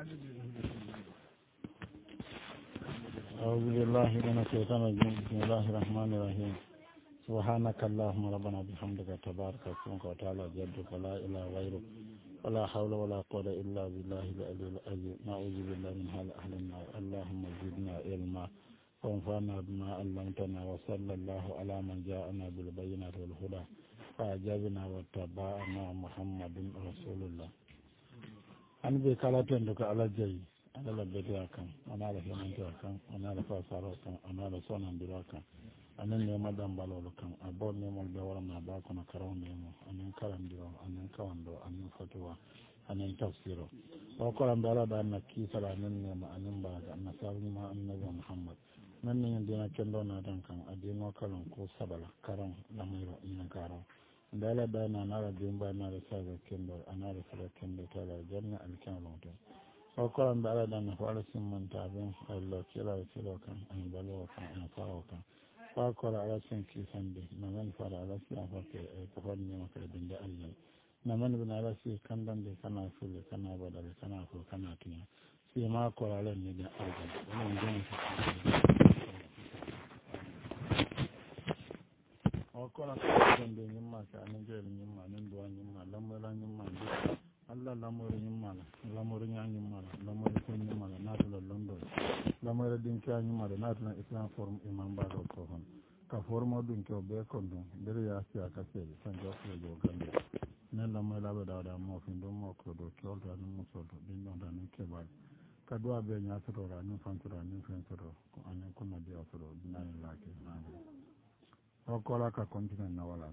أعوذ بالله من الشيطان الرجيم بسم الله الرحمن الرحيم سبحانك اللهم ربنا بحمدك تبارك اسمك وتعالى جدك لا إله غيرك ولا حول ولا قوة إلا بالله العلي العظيم نعوذ بالله من حال أهل النار اللهم زدنا علما وانفعنا بما علمتنا وصلى الله على من جاءنا بالبينات والهدى فأجابنا واتبعنا محمد رسول الله أن بكالاتين لك على جي أنا لبدي أكان أنا لهمنتي أكان أنا لفاسار أكان أنا لسونا بلاكان أنا نيوم دام بالو كان أبو نيوم البوار ما باكنا كرام نيوم أنا كرام ديو أنا كواندو أنا فتوى أنا تفسيرو وكرام بالا دانا كيسا أنا نيوم أنا باغ أنا سالم ما أنا محمد من يندينا كندونا دانكان أدينو كلام كو سبلا كرام لميرو إن كرام دالا دانا نارا ديمبا نارا سابا كندو أنا رسالة كندو تالا جنة الكاملون وكرام بالا دانا فارا سمون تابين الله كلا يسلو كان أن بلو كان أن فاو كان فاكورا على سنكي سندي نمن فارا على سيافك تفضل نمك لبند الله نمن بن على سي كندن دي كنا فولي كنا بدل كنا فول كنا تنيا سيما كورا على نيجا أجل ونم جون وكرا كان دي نما كان نجيل نما نندوا نما لمولا نما Allah lamori nyimala lamori nyimala lamori ko nyimala natula londo lamori dinka nyimala natula islam forum imam bado ko hon ka formo dun ko be ko dun der ya sia ka se san jo ko jo gande nan lamori la da da mo fin do mo ko do ko da no so do din don da ne ke ba ka do be nya so ra ni fan so ra ni fan so ko anen ko na dia so do nan la ke na o ko la ka continue na wala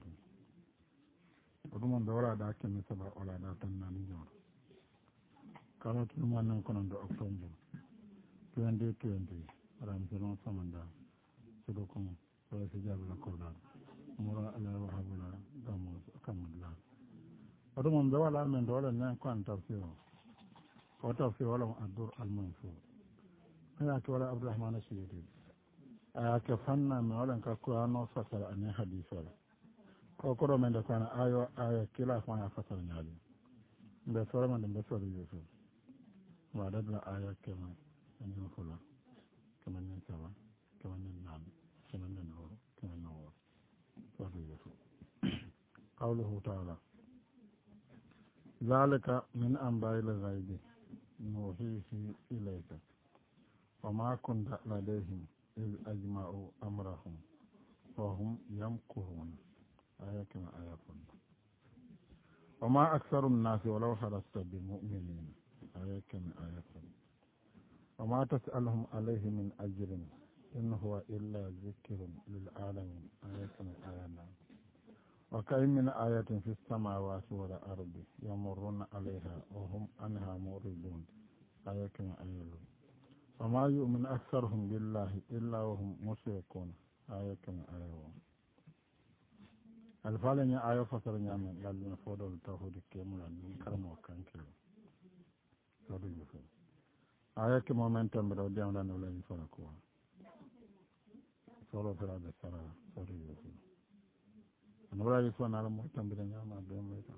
oɗum wara da kemi saba ola da tan nani ñooro kala tuma nan kono do octobre 2020 ramsiron samanda sudo kono wala si jabla ko da mura ala wahabula gamo kamudla oɗum do wala men do wala nan ko an tafsiro o tafsir wala adur al mansur ya ke wala abdurrahman as-suyuti aya ke fanna me wala ka qur'ano fasara an hadith wala ko men da kana ayo kila fa ya fasal nyaali be sura man be sura yusuf wa da ayo kema en fula kema nen sawa kema nen nan kema nen oro kema nen oro sura yusuf qawluhu ta'ala zalika min anba'il ghaibi nuhihi ilayka wa ma kunta ladayhim iz ajma'u amrahum wa hum yamkurun آياتنا آياتنا وما أكثر الناس ولو حرصت بمؤمنين آياتنا آياتنا وما تسألهم عليه من أجر إن هو إلا ذكر للعالمين آياتنا آياتنا وكأي من آيات في السماوات والأرض يمرون عليها وهم عنها موردون آياتنا آياتنا وما يؤمن أكثرهم بالله إلا وهم مشركون آياتنا آياتنا alfala nya ayo fasara nyame lalina fodo tawhid kemula ni karamo kankelo sodo yufo aya ke momentum do diamla no lañi fara ko solo fara de sara sodo yufo no wala yufo na mo tambira nyama do meta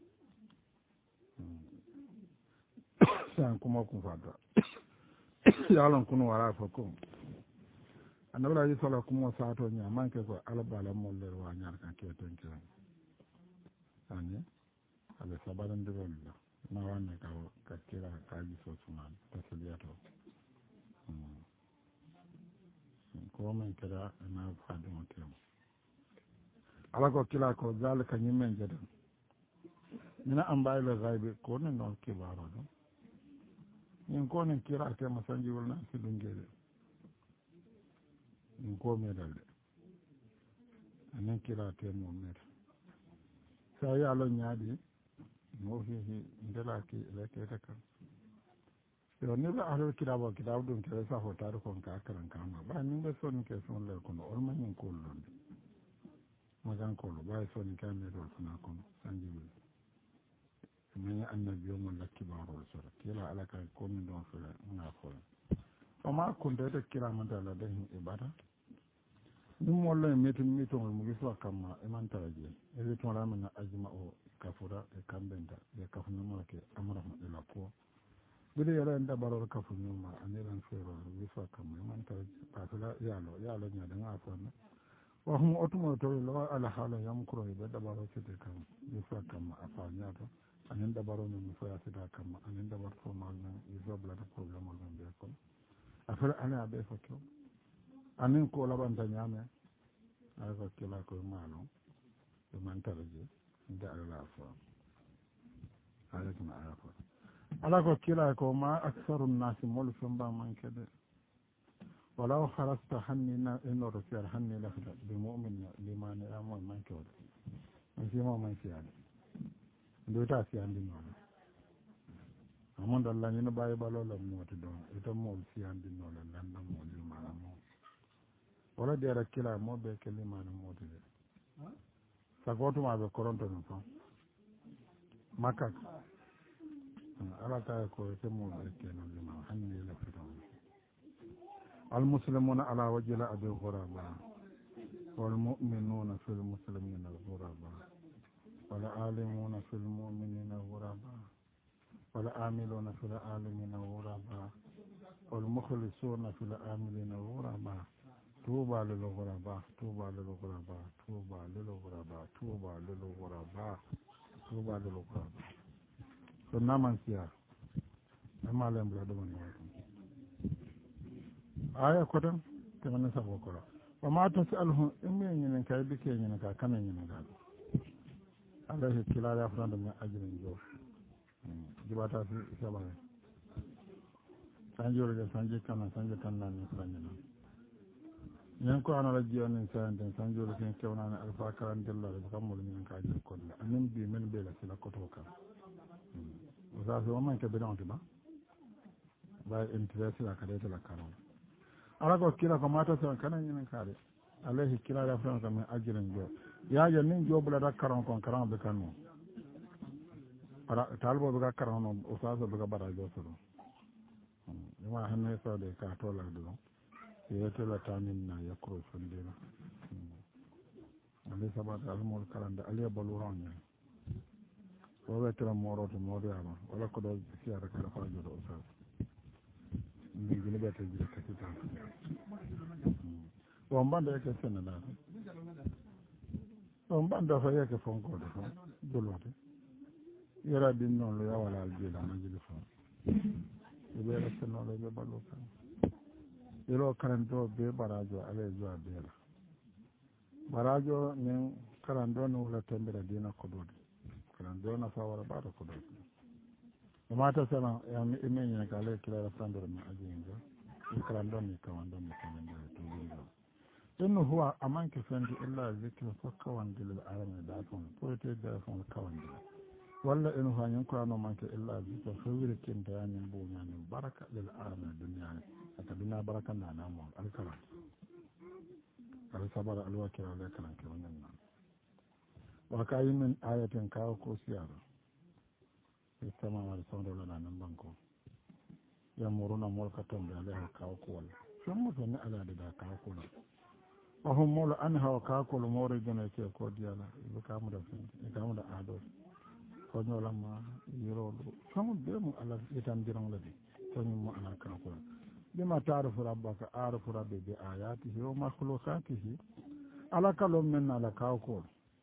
san kuma ku fada yalon kunu wala fa ko anabla yi sala kuma sato nya manke ko albala molle wa nyar kan ke tenke ani ale sabaran de wala na wanne ka kira ka ji so sunan tasliyato ko men kira na fadi mo tem ala ko kila ko zalika nyimmen jeda mina ambayla gaibe ko ne non kibaro do nyin ko ne kira te masanji wala ci dungere in ko medalde anen kila temo meta sa ya lo nyaadi mo fi ndelaki lekete kan yo ni ba alo kitabo dum ke sa hotaru kon ka karan kama ba ni be son ke son le kono on man ko londe magan ko lo ba son ka me do suna kono sanji men annabi yo mon lakibaro sura kila alaka ko min don fula na ko oma kunde de kila man dala de ibada dum wala meto mo giswa kama e man taraje e to ramana ajma o kafura e kambenda e kafuna mo ke amara de la ko bide yala en dabarol kafu ñuma aniran feero wifa kam man ta pasala yalo ñade nga fonna waxum otumo to lo ala hala yam kuro be dabaro sete kam wifa kam afa ñato anin dabaro min foya sita kam anin dabar to mal na wifa blata problème ol be ko afara ana be fakko anin ko labanta ñame ay ko kila ko malo e man taraje da ala fa ayatuna ayafa ala ko kila ko ma aksaru nnasi molu femba mankede walaw harasta hanni na enoto fiyar hanni lafta bi mu'min limani amoy mankewde man fima man fiyade ndoyta fiyandi noon amonde allah ñino ɓawi ɓalola mooti ɗon ito mool fiyandi noole landa mo limana mo wala dera kila moɓe ke limana mootide sagotumaɓe koronto ɗum fan makkak ala tawi ko temmuɓe keno limana hanni lafta المسلمون على وجه أبي الغرباء والمؤمنون في المسلمين الغرباء والعالمون في المؤمنين الغرباء والعاملون في العالمين الغرباء والمخلصون في العاملين الغرباء توبى للغرباء توبى للغرباء توبى للغرباء توبى للغرباء توبى للغرباء فنمان سيار أما لهم بلادهم aya kotan temane sabo kora wa ma tasaluhum immi ñinen kay bike ñinen ka kame ñinen ga alayhi kila ya franda mi ajrin jo jibata fi sabale sanjoro de sanje kana sanje tanna ni franda ñen ko ana la jiyonin sante sanjoro ken kewna na alfa karandella de kamul ñinen ka ajir ko anin bi men be la sila koto ka za so man ke be don ba ba interest la kadete la karon ala ko kila ko mata son kana ñinen kaade alayhi kila ya franda mi ajrin jo yaaje nin jobula da karon kon karon be kanu ara talbo be ka karon no o saso be ka bara jo so ma hanne so de ka to la do yete la tamin na yakro sondina ale sabata almol karanda ale baluran ne o wetra moro to moro ama wala ko do siara kala fa jo do sa ni gine bete jire katita o mbanda ke senna o mbanda fa yake fonko de fa dolote yara din non lo ya wala aljila na jili fa be la senno le be balu kan yero karanto be barajo ale jo abela barajo ne karando no la tembere dina ko dodi karando na fa wala baro ko dodi o mata sana ya mi ne ka le kila frandor ma ajinga karando ni kawando mi kamenda to dinga inno huwa amanke fendi illa zikru fa kawandi lil alamin da ton poete da fon kawandi walla inu ha nyen ko no manke illa zikru fa wirkin da nyen bu nyen baraka lil alamin dunya ata dunya baraka na namo alkala al sabara al wakira le kan ke wannan nan wa kayin min ayatin kawo ko siyara istama wa sondo la nan banko yamuruna mulkatan da alaiha kawo ko wala sun mutane ala da kawo ko وهم مولا أنها وكاكل مورجنا كي كوديالا بكامو دا فين بكامو دا أدور فنيو لما يرولو فمو بيمو على يتام جيران لدي فنيو مو أنا كاكل بما تعرف ربك أعرف ربي بآياته ومخلوقاته على كلام من على كاكل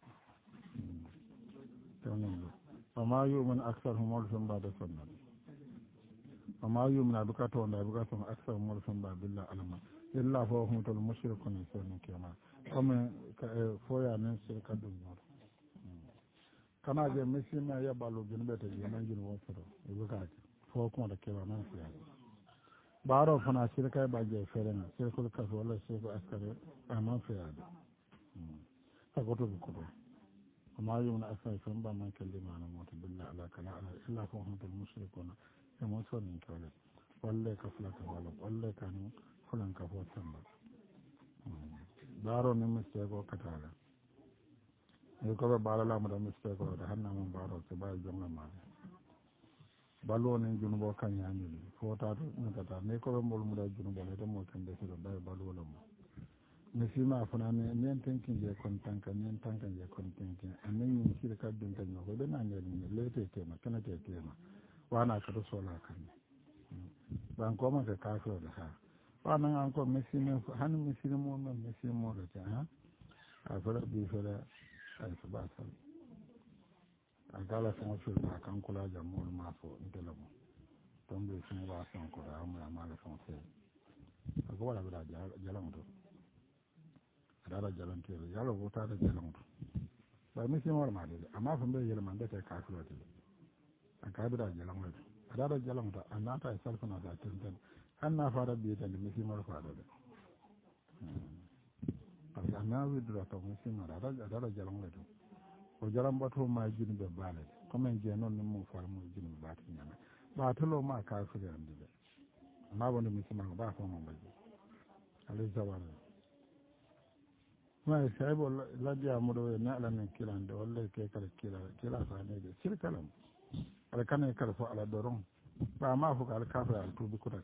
فما يؤمن أكثرهم مولفين بعد سنة وما يؤمن بكاتون بكاتون أكثر مولفين بعد بالله ألما illa fo humtol mushrikun soni kema comme foya nen sirka dum no kana je misima ya balu bin bete je nan jin won foro e bukati fo ko da kema nan fiya baro fana sirka ba je ferena sirkul ka wala sirku askare amma fiya ta goto ko do amma yuna asai fan ba man kallima na mota billahi ala kana illa fo humtol mushrikun e mo soni kala walle ka flaka wala walle kanu fulan ka fo tamba baro ni mistake o katala e ko be bala la mo da mistake o da hanna mo baro se ba jonga ma balo ni junubo kan yani fo ta to ngata ne ko be mol mu da junubo le mo kan de so da balo la mo ne sima fana ne nen tankin je kon tanka nen tanka je kon tankin anen ni sire ka dun tan ko be na ngel ni le te tema kana te tema wana ka to so la kan banko ma ka kafiro da ha wa nan an ko mesine han mesine mo men mesine mo da ta ha a fara bi fara ai su ba sa a gala sun wasu da kan kula da mu ma so intela mu don bai sun ba san ko da mu ma la son sai a ko wala da jalan to da jalan te ya lo ta da jalan to ba mesine mo ma da amma fa bai yelman da ta kafiro ta a ka bi da jalan to da jalan to annata salfana da tantan an na fara biye da misimar fara da a na widura ta misimar da jalan da o jalan ba to ma jini be bale kuma je non mu fara mu jini ba ta nyama ba ta lo ma ka fi da ndi amma wanda misimar ba fa mun ba alai zawara ma sai bo la dia mu do na ala nan kilan da wallahi kai kala kila fa ne da shirkalam ala kana kala fo ala doron ba ma fu kala kafa al tubi kuta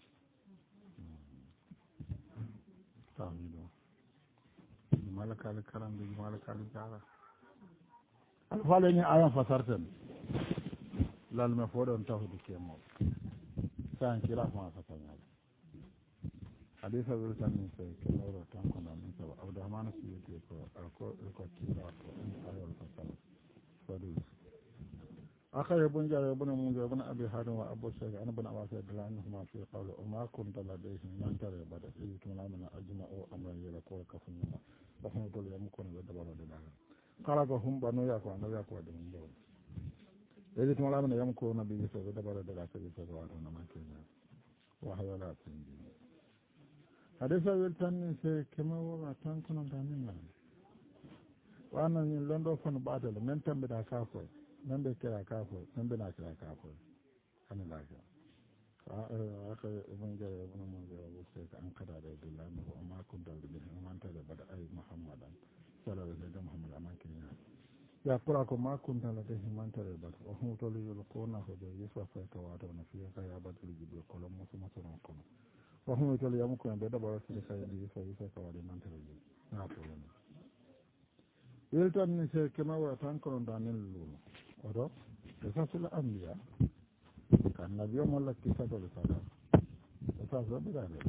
tamido malaka al karam bi malaka al jara al fale ni ayan fasarten lal me fodon tawdi kemo san kila fa fatanya hadisa wil tan ni se kelo tan ko nan sa abdurrahman suyuti ko kila ko ayol fasal fadu أخي ابن جاري ابن منذر ابن أبي حاتم وأبو سعيد أنا ابن عباس رضي الله عنهما في قوله وما كنت لديهم من ترى بدأ يجتمع من أجمعوا أمرا يلقوا كفنما فهم تقول يمكن بدبر لله قال هم بنو يقوى أنا يقوى دون دون يجتمع من يمكن نبي يسوع بدبر لله سيد وعدنا ما كنا وهي لا تنجي حديث الثاني كما هو تنكون دانينا وأنا لندن فن بعد من تنبدا كافر nan da kira kafin nan da na kira kafin ana lafiya aka ibn jara ibn munzir abu sai ka an kada da billahi ma amma kun da billahi man ta da bada ai muhammadan sallallahu alaihi wasallam muhammad amma kin ya kura ko ma kun da da man ta da bada wa hu to li ko na ho da yesu fa ka wa da na fi ka ya bada jibril ko lo musu musu ron ko wa hu to li am ko da bada sai ka yi yesu ka wa da man ta da na to ne yeltan ni se kema wa tan ko da nen lu odo kisasul anbiya kan nabiyo molla kisatul sada kisasul bidane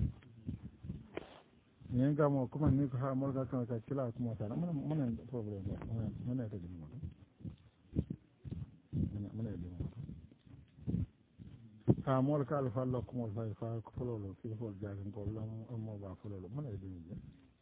ni ngamo kuma ni ko ha molga kan ka kila kuma sana mun problem mun ta dimo mun dimo ha molka al fallo kuma fa ko lolo fi hol jagan ko lam mo ba fulolo mun dimo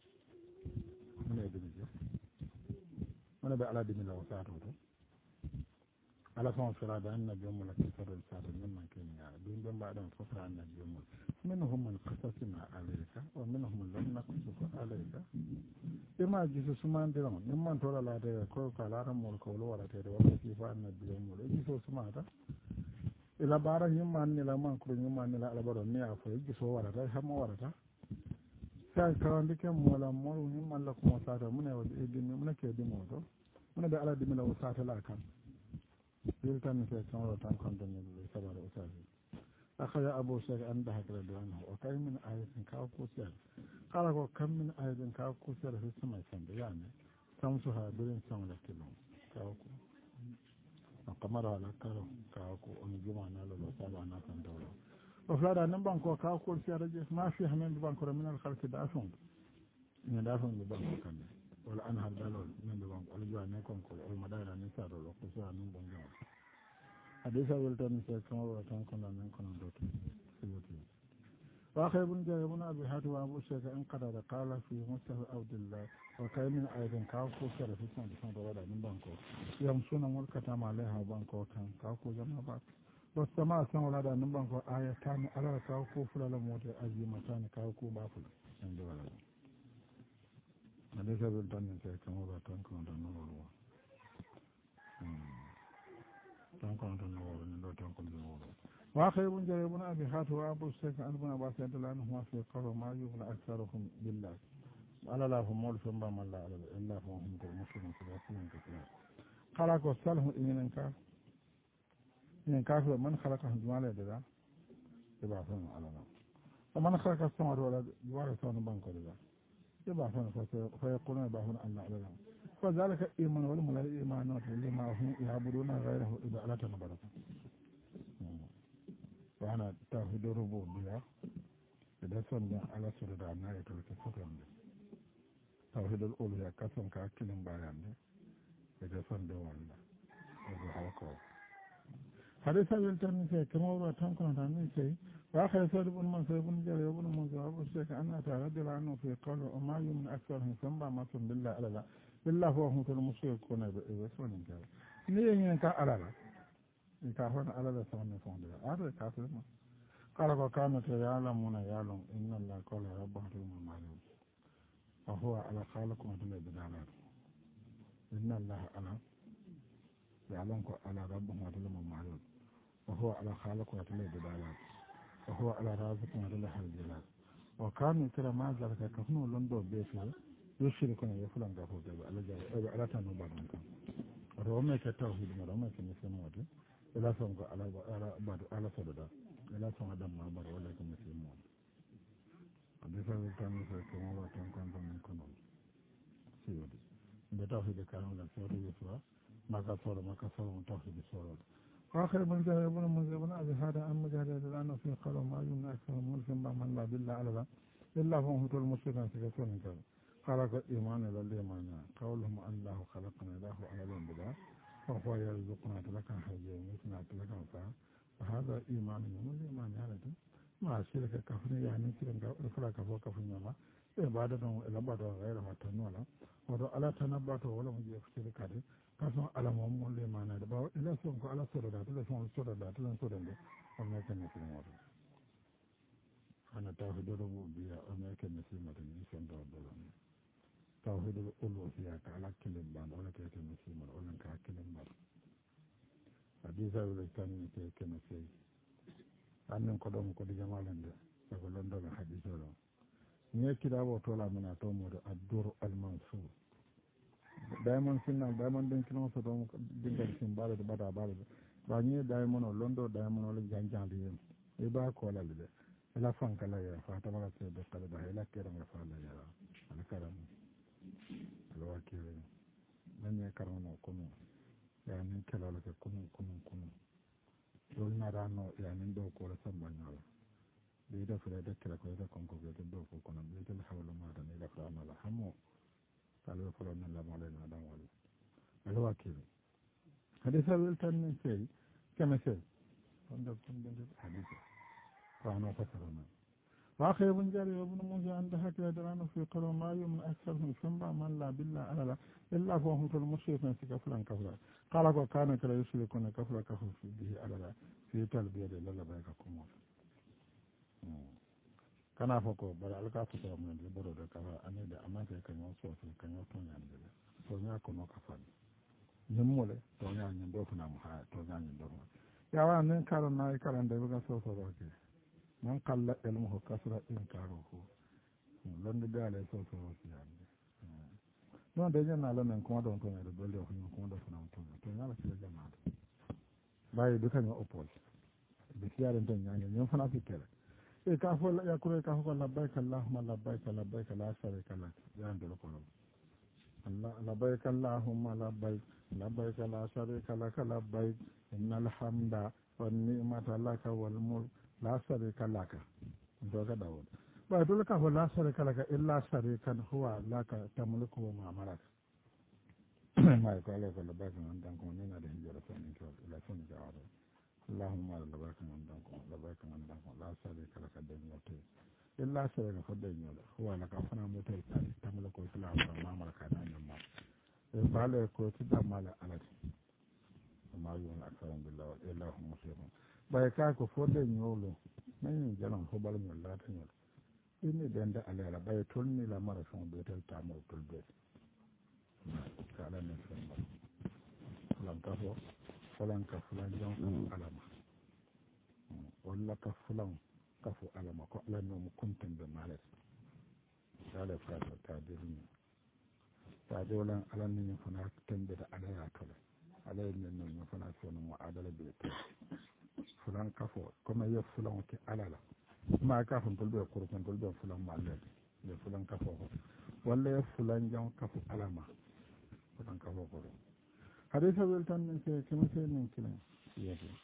mun be ala dimo la sa to ala fon fira da annabi mu la kisar sa da nan kin ya dun dan ba dan fara annabi mu minhum man qasasna alayka wa minhum lam naqsus alayka ima jisu suman de non man to la de ko kala ran mu ko lo wala te de wala fi fa annabi mu le jisu sumata ila bara man ni la man ko man ni la ala baro ni afa jisu wala ta ha mo wala ta sai karan dike mu la mo man la ko sa da mun ne wa de mun ke di mo to mun da ala di mun la sa ta la kan يلتمس في السماء وتنقل من سبع الأساس أخذ أبو سعيد أن ضحك رضي عنه وكم من آية كاوكو سير قال وكم من آية كاوكو سير في السماء سند يعني تمسها بين سماء كلهم كاوكو وقمرها على كاوكو ونجمع نالو وسبع ناس دولة وفلادا نبانكو كاوكو سير ما فيها من بانكو من الخلق دافون من دافون بانكو كان wala an har dalol men do wala jwa ne kon ko o madara ni sa do ko sa num bon jwa hadisa wel tan se kan wa tan kon nan kon do to sibuti wa khaybun jabun abi hatu wa abu shaka an qada qala fi mustafa abdullah wa kay min ayatan ka ko kare fi san do wala nin banko yam suna mulkata ma alaiha banko tan ka ko jama ba wa sama san wala da nin banko ayatan ala ka ko fulala mota azimatan ka ko ba fula an do wala Adesa bil tan ni kan wala tan ko tan no wala tan ko tan no wala ni do tan ko no wala wa khaybun jaribun abi hatu wa abu shaykh albuna abbas radhiyallahu anhu ma fi qawli ma yughna aktharuhum billah ala la hum mul famba man la ala illa hum muslimun salatin katira qala ko salhu inen ka man khalaqa jumala da ba san ala la man khalaqa samawati wal ardi wa rasulun banko da يبعثون فيقولون يبعثون أن نعلم فذلك إيمان والملائكة إيمانات لما هم يعبدون غيره إذا لا تنبرك وأنا توحيد الربوبية ida sonde ala sododa nayi to ke sotonde tawhidul uluhiyya kason ka hakkilin mbayande ida sonde walla edo hawko حديث أبي الترمذي كما هو تنقل عن النسائي وآخر سؤال ابن منصور بن جرير وابن منصور أبو الشيخ أن أتى رجل عنه في قول وما يؤمن أكثرهم سنبع ما سن بالله على لا بالله هو هم المشركون بسون جل نيجي كا على لا كافون على لا سون فون ده هذا كافر ما قال وكانوا يعلمون يعلم إن الله قال ربهم المعلوم وهو على خالقكم بالدلالات إن الله على يعلمكم على ربهم المعلوم وهو على خالق ويتلي بدالات وهو على رازق ويتلي الجلال وكانوا ترى ما ذلك كفنوا لندو بيته يشركون يفلان غفو جاب على تنو بعضهم رومي كتوحيد رومي كمسلم ودي إلا سنق على بعض على سددا إلا سنق دم ما بر ولا كمسلم ودي حديث الثاني كما هو تنقل من كنون سيودي بتوحيد كانوا لا سيودي يسوع ما كسر ما كسر من توحيد سورة آخر من جاء ابن منذر بن أبي هذا أم مجاهد لأنه في قالوا ما يمنع أكثر مسلم من لا بالله على ذا إلا هم هو المشركين في كثير من كذا قال إيمان إلى الإيمان قولهم أن الله خلقنا له على الانبلاء وهو يرزقنا تلك حيا ويميتنا تلك وفاء فهذا إيمان من الإيمان يعني ما شرك كفر يعني فلا كفر كفر ما عبادة إلى بعض غيرها تنولا وضع على تنبأته ولم يفسر كذا kasan alamun mulle mana da ba ila son ko ala soro da tele son soro da tele soro da amma kan ne kin wato ana tawhidu rububiyya amma kan ne sai mata ni son da da tawhidu uluhiyya ta ala kilin ba wala ke kan ne sai mata wala ka kilin ba hadisa wala kan ne ke kan sai annan ko don ko di jamalan da ko londo la hadisa lo ni kida bo to la mana to mo da ad-dur al-mansur diamond sinna diamond den kilo so don dingal sin bala de bada bala ba ni diamond o londo diamond o janjan de e ba ko la de la fan kala ya fa ta mala se de kala da ila kera ma fa la ya ala karam ala wakire nan ne karano kono ya ni kala la ko kono dol na rano ya ni do ko la samba nyala de da fere de kala ko da kon ko de do ko kono de tel hawla ma da ni la fa mala hamo قالوا فرنا الله علينا دام ولا الواكيل هذا سبب التنين شيء كما شيء عندكم حديث فأنا فسرنا وآخر ابن جاري وابن موسى عند حكي درانه في قالوا ما يؤمن أكثرهم سنبع من لا بالله على لا إلا فهم في المشركين كفلا كفلا قال وكان كلا يشركون كفلا كفر به على لا في تلبية لله بيككم kana fako bari alka to ko mun de boro da kala ane da amake kan yo so kan yo to nyan de to nya ko no ka fa nyum mole to nya nyum do na mu ha to nya nyum do ya wa nan karon na karon da ga so so ke man kalla ilmu ko kasra in karo ko lan da le so so ya non da nya na lan ko don to ne da dole ko ko do na to nya la ci da ma bai duka ne opol bi tiare den nya nyum fana fi kele كافو يقول كافو لبيك اللهم لبيك لبيك لا شريك لك يا عند القلوب الله لبيك اللهم لبيك لبيك لا شريك لك لبيك إن الحمد والنعمة لك والملك لا شريك لك دوغا داود بعد لك لا شريك لك إلا شريكا هو لك تملكه وما ملك ما يقول لك لبيك من دانكم نينا ده هجرة منك إلى سنة عرب اللهم لبيك من دانكم لبيك من دانكم لا شريك لك دنيوتي إلا شريك فدنيو هو لك فنا موتي تملكه إلا وما ملك دنيو ما بالله كو تدا مال على ما يون أكثر بالله إلا هم مسلمون بايكا كو فدنيو لو من جلون فبال من لا تنيو إني دند على لا بايتوني لا مرفون بيتل تامو كل kala ne famba fulan kafo fulan ka fulan jon alama walla ka fulan kafo alama ko ala no mu kuntan be malet kala fata tadirni tadolan ala ni fana tambe da ala ya kala ala ne no fana so no adala be fulan kafo kuma ya fulan ke alala ma ka fun tulbe kurkan tulbe fulan malet ne fulan kafo walla ya fulan jon kafo alama fulan kafo ko hadisa wel tan ke kema se nen kilen yete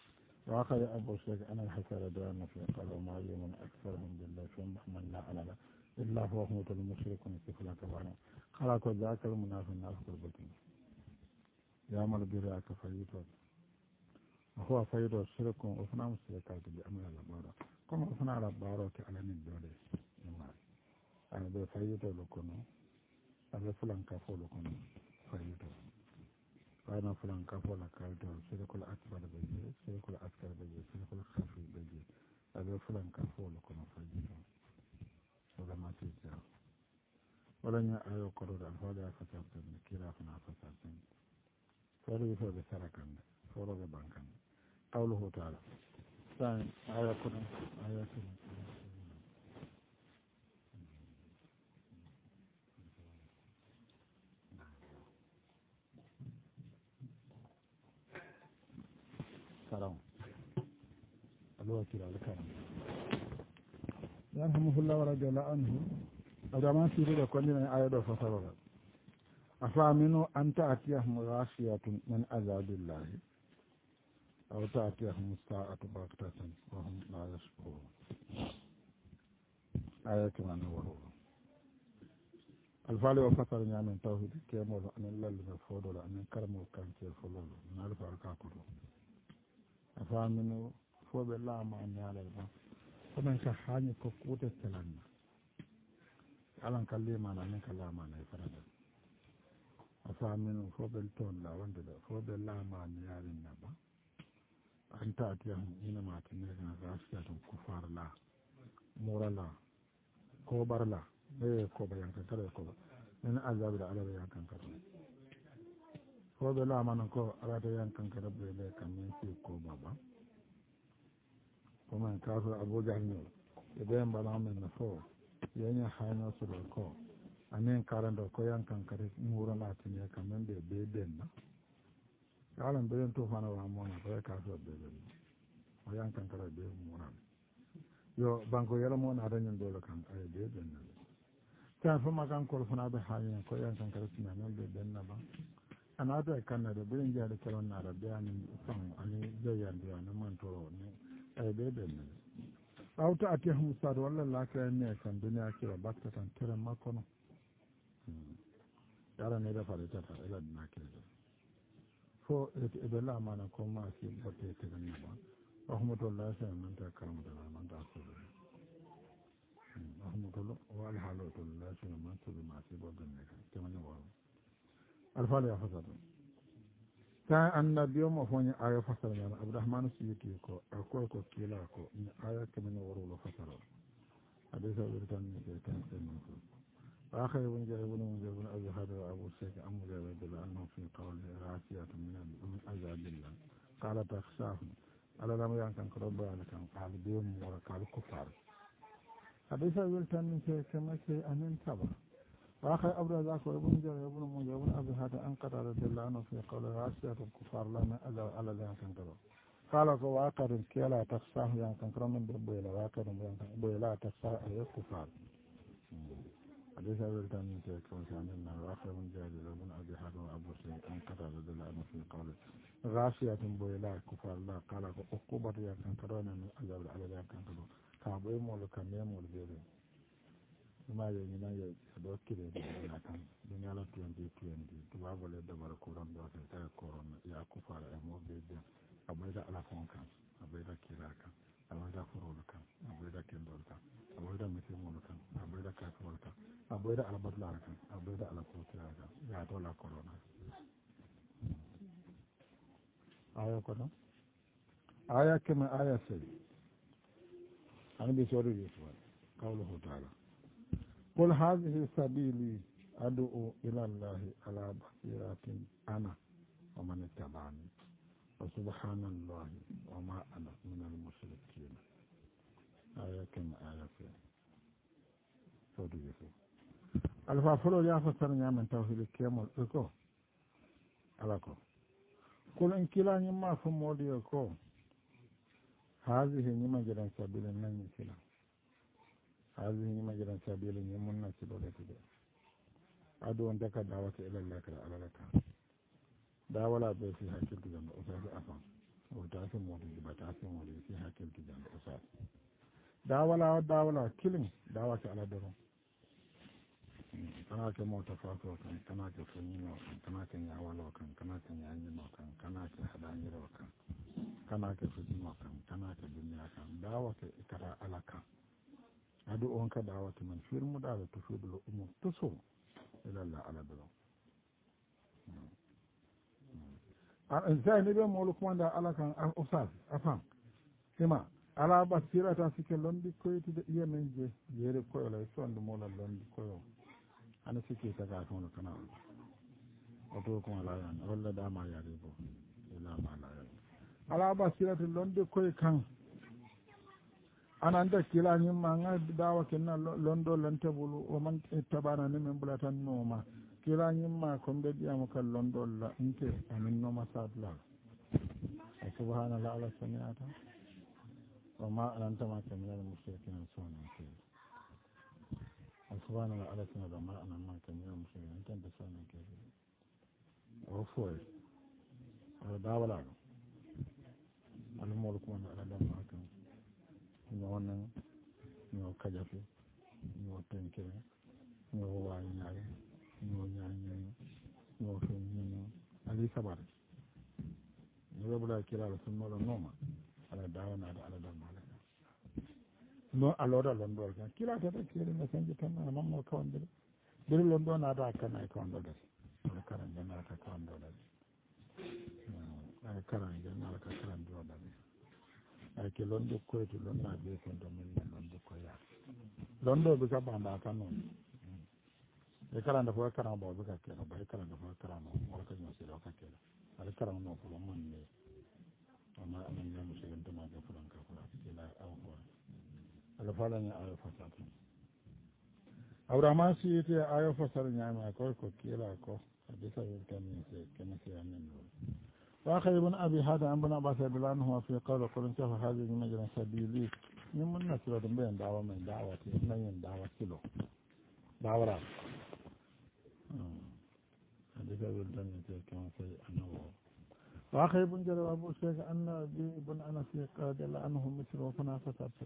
وآخر أبو الشيخ أنا الحسن رضوان في قال وما يؤمن أكثرهم بالله ثم من لا على لا إلا هو موت المشركون كفلا كبانا خلاك ذاك المنافق أذكر بطن يعمل برأك فيتوب وهو فيد الشرك وفنا مشركات بأمر الأبارة كما وفنا على البارة على من دولة أنا بفيد لكنا أنا فلان كفو لكنا فيد فأنا فلان كفو لكالته شرك الأكبر بيجي شرك الأكبر بيجي شرك الخفي بيجي أنا فلان كفو لكنا فيد ولا ما تيجي ولن يأيو قرر الفاضي فتاة كلا فنا فتاة فورو يفوز سركان فورو بانكان قوله تعالى ثاني آية كنا آية كنا سلام الوكيل على الكلام يرحمه الله ورضي الله عنه أدمان سيري كنا آية فسروا أفامنوا أن تأتيهم غاشية من عذاب الله أو تأتيهم الساعة بغتة وهم لا يشعرون آية كما نورو الفالي وفتر من توحيد كيمول أن الله لفودو أن كرمو كان كيفولو نعرف الكاكولو أفامنوا فوق الله ما أن يعلم فمن كحاني كوكوت السلام ألان كلمة أن كلامة يفرد أفامنوا فوق التون لا وندل فوق الله ما أن يعلم نبا أن تأتيهم إنما تنيرنا غاشية كفار لا مورا لا كوبر لا إيه كوبر ينكن كره كوبر من عذاب العذاب ينكن كره فوق الله ما نكو أراد ينكن كره بيلي كمين في كوبر ومن كافر أبو جهل يبين بلا من نفو يعني حاجة سلوكو أنين كارن دو كيان كان كريس مورا لاتنيا كمين بيدنا يعلم بين توفانا وامونا فهي كافر بيدنا ويان كان كريس بيه مورا يو بانكو يلمون أدنين دولة كان أي بيدنا كان فما كان كل فنا بحاجة كيان كان كريس مين بيدنا با أنا أتى كان ده بين جالي كلون نارا بيان فان أني جيان بيان من تورو أي بيدنا أو تأتيهم الصاد ولا لا كان كان دنيا كلا بكتة ترى ما كنا yara ne da fara ta ila na ke da fo ebe la mana ko ma si bote te ga ni ba rahmatullah sai man ta karamu da man ta so rahmatullah wa al halatullah sai man ta ma si bote ne ka te man wa al fala ya fasada ta annabiyo mo foni ayo fasara na abdurrahman suyuti ko ko kila ko ni aya ke men woro lo fasara hadisa wirtan ni ke tan sen ko آخر ابن جابر بن أبي هذا وأبو سيد أم جابر أنه في قوله راسية من عذاب الله قال تخشاهم على لم يكن رب كان قال بيوم وقال كفار حديث ويلتن من شيء كما شيء أن انتبه وآخر أبو ذاك ابن جابر بن أبي هذا أن قال رضي الله عنه في قوله راسية الكفار لا من أذى على ذلك كان قال وآخر كلا تخشاهم يعني كان من بيلا وآخر بيلا تخشاه الكفار حديث أبي من كون كان لنا وآخر من جابر بن أبي حاتم وأبو سعيد أن قتل رضي الله عنه في قوله غاشية بويلا كفار لا قال عقوبة يا كان كرون من عذاب العذاب يا كان كرون كابوي مول كان يمول بيري ما يجينا يدوك كده يا كان دنيا لا 2020 تبغى ولا دبر كورن دوت تاع كورونا يا كفار أمور بيد أبدا على فون كان أبدا كيرا كان أبدا فرول كان أبدا كندول كان أبدا مثل مول كان أبدا كافول كان أبدا على بدل كان أبدا على كوتيا كان يا دولا كورونا آية كنا آية كما آية سيد أنا بيسوري يسوع قوله تعالى قل هذه سبيلي أدعو إلى الله على بصيرة أنا ومن اتبعني وسبحان الله وما أنا من المشركين آية كما آية سيد سوري يسوع الفافلو يا فسرنا من توحيد الكيمول إكو ألاكو قل إن كلا نما فمودي إكو هذه نما جران سبيل نن كلا هذه نما جران سبيل نمنا سبيل كده أدو عندك دعوة إلى الله كلا على لك دعوة لا بيسي حكي تجمع أساسي أفهم وتاسي مولي بتاسي مولي في حكيم تجان أساس داولا كيلين داوة على درو kana ke mota fato kan kana ke funino kan kana ke yawalo kan kana ke yanyino kan kana ke hadanyiro kan kana ke fujino kan kana ke dunya kan dawa ke ikara alaka adu on ka dawa ke man firmu da to fudu umu tuso ila la ala do sai ne be molu kuma da alakan usas afan sima ala basira ta sike londi koyti de yemen je yere koyola sonde mola londi koyo ana suke ta gafin kana wato kuma layan walla dama ya ribo ila ma layan ala basiratu londe koy kan ananda kila ni manga dawa kenna londo lante bulu o man tabana ni men bulatan noma kila ni ma ko be diamo kal londo la inte amin no masadla subhanallah ala samiata wa ma anta ma kamila mushrikin sunna subhanallah ala suna da ma'ana ma kamar musulmi tan da sanin ke o foi o dawala al mol ko na ala ma kan ni wannan ni o kajafi ni o tenkere ni o wa nyaare ni o nyaanye ni o fe ni ali sabar ni o bula kira la sunno la noma ala dawana da ala da mala no allora londo kan kila ta kire na sanje tan na mammo kawndere bir londo na da kan ay kawndere ala karan jana ta kawndere ay karan jana ka karan do da ay ke londo ko to lonna be ko do min londo ko ya londo be ka banda kan non e karan da ko karan ba be ka ke no ba karan da ko karan no mo ka no se do ka ke ala karan no ko mon ne amma an ya musulun tana da fulan ka fulan ila awwa alfalan ya ayo fasata abrama si ite ayo fasara nyama ko ko kila ko hadisa yelkan ni se kana se anen wa khaybun abi hada ambana basadlan huwa fi qawli qul shafa hadhihi majra sabili min mun nasira dum ben dawa men dawa ti nan yin dawa kilo dawara hadisa yelkan ni se kana se anawo wa khaybun jara abu shaykh anna bi ibn anas qala anhu misru fana fasata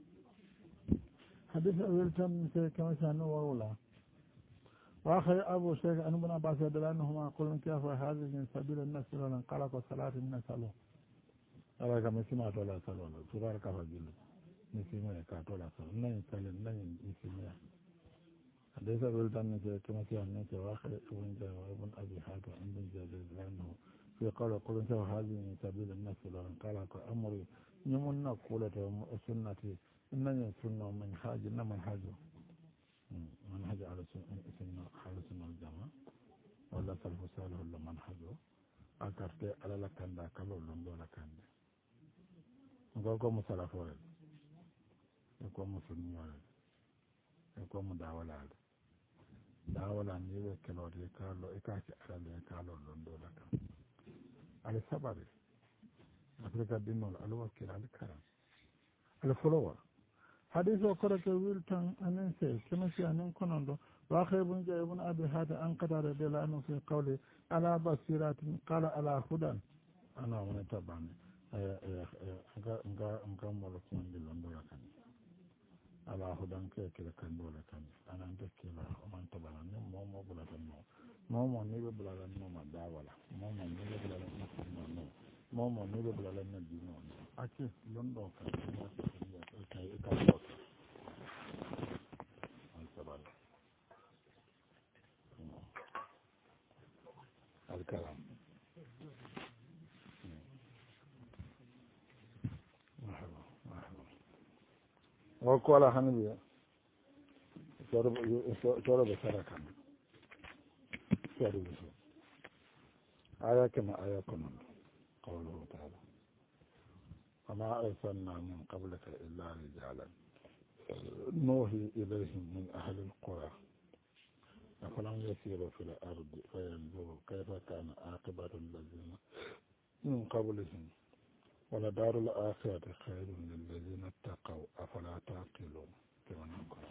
حديث أولتم كما كان وولا وآخر أبو شيخ أن ابن عباس يدل أنهما قلن كيف هذه من سبيل الناس لن قلق صلاة الناس له أراك مسيما تولا صلوا له سرار كفاجل مسيما كاتولا صلوا نين سلم نين مسيما حديث أولتم كما كان وآخر ابن أبي حاتم أن بن جابر أنه في قول قلن كيف هذه من سبيل الناس لن قلق أمري يمنا قولة سنتي إنني سنة منهاج إنما منهاج على سنة على سنة الجامعة ولا سلف ساله ولا منهاجه أكرت على لكندا كلو لندو لكندا نقول مسلفور نقول مسلمين نقول مداولة داولة نيجي كلو دي كلو إكاش على دي كلو لندو لكندا على سبب أفريقيا دينول على وكيل على كلام على فلوة حديث وقرأت ويلتان أننسي كمسي أنن كنندو واخيبون جايبون أبي هذا أنقدر بلا أنه في قولي على بصيرات قال على هدى أنا من تبعني أنك مولكم لندو لكن على هدى كيكي كندو لكن أنا أنت كلا ومن تبعني مومو بلا تنمو مومو نيبي بلا تنمو ما داولا مومو نيبي بلا تنمو مومو نيبي بلا تنمو أكي لندو كان الكلام وقال حنبي شرب سركا شرب آية كما آية كما قوله تعالى وما أرسلنا من قبلك إلا رجالا نوحي إليهم من أهل القرى أفلم يسيروا في الأرض فينظروا كيف كان عاقبة الذين من قبلهم ولدار الآخرة خير للذين اتقوا أفلا تعقلون كما نقول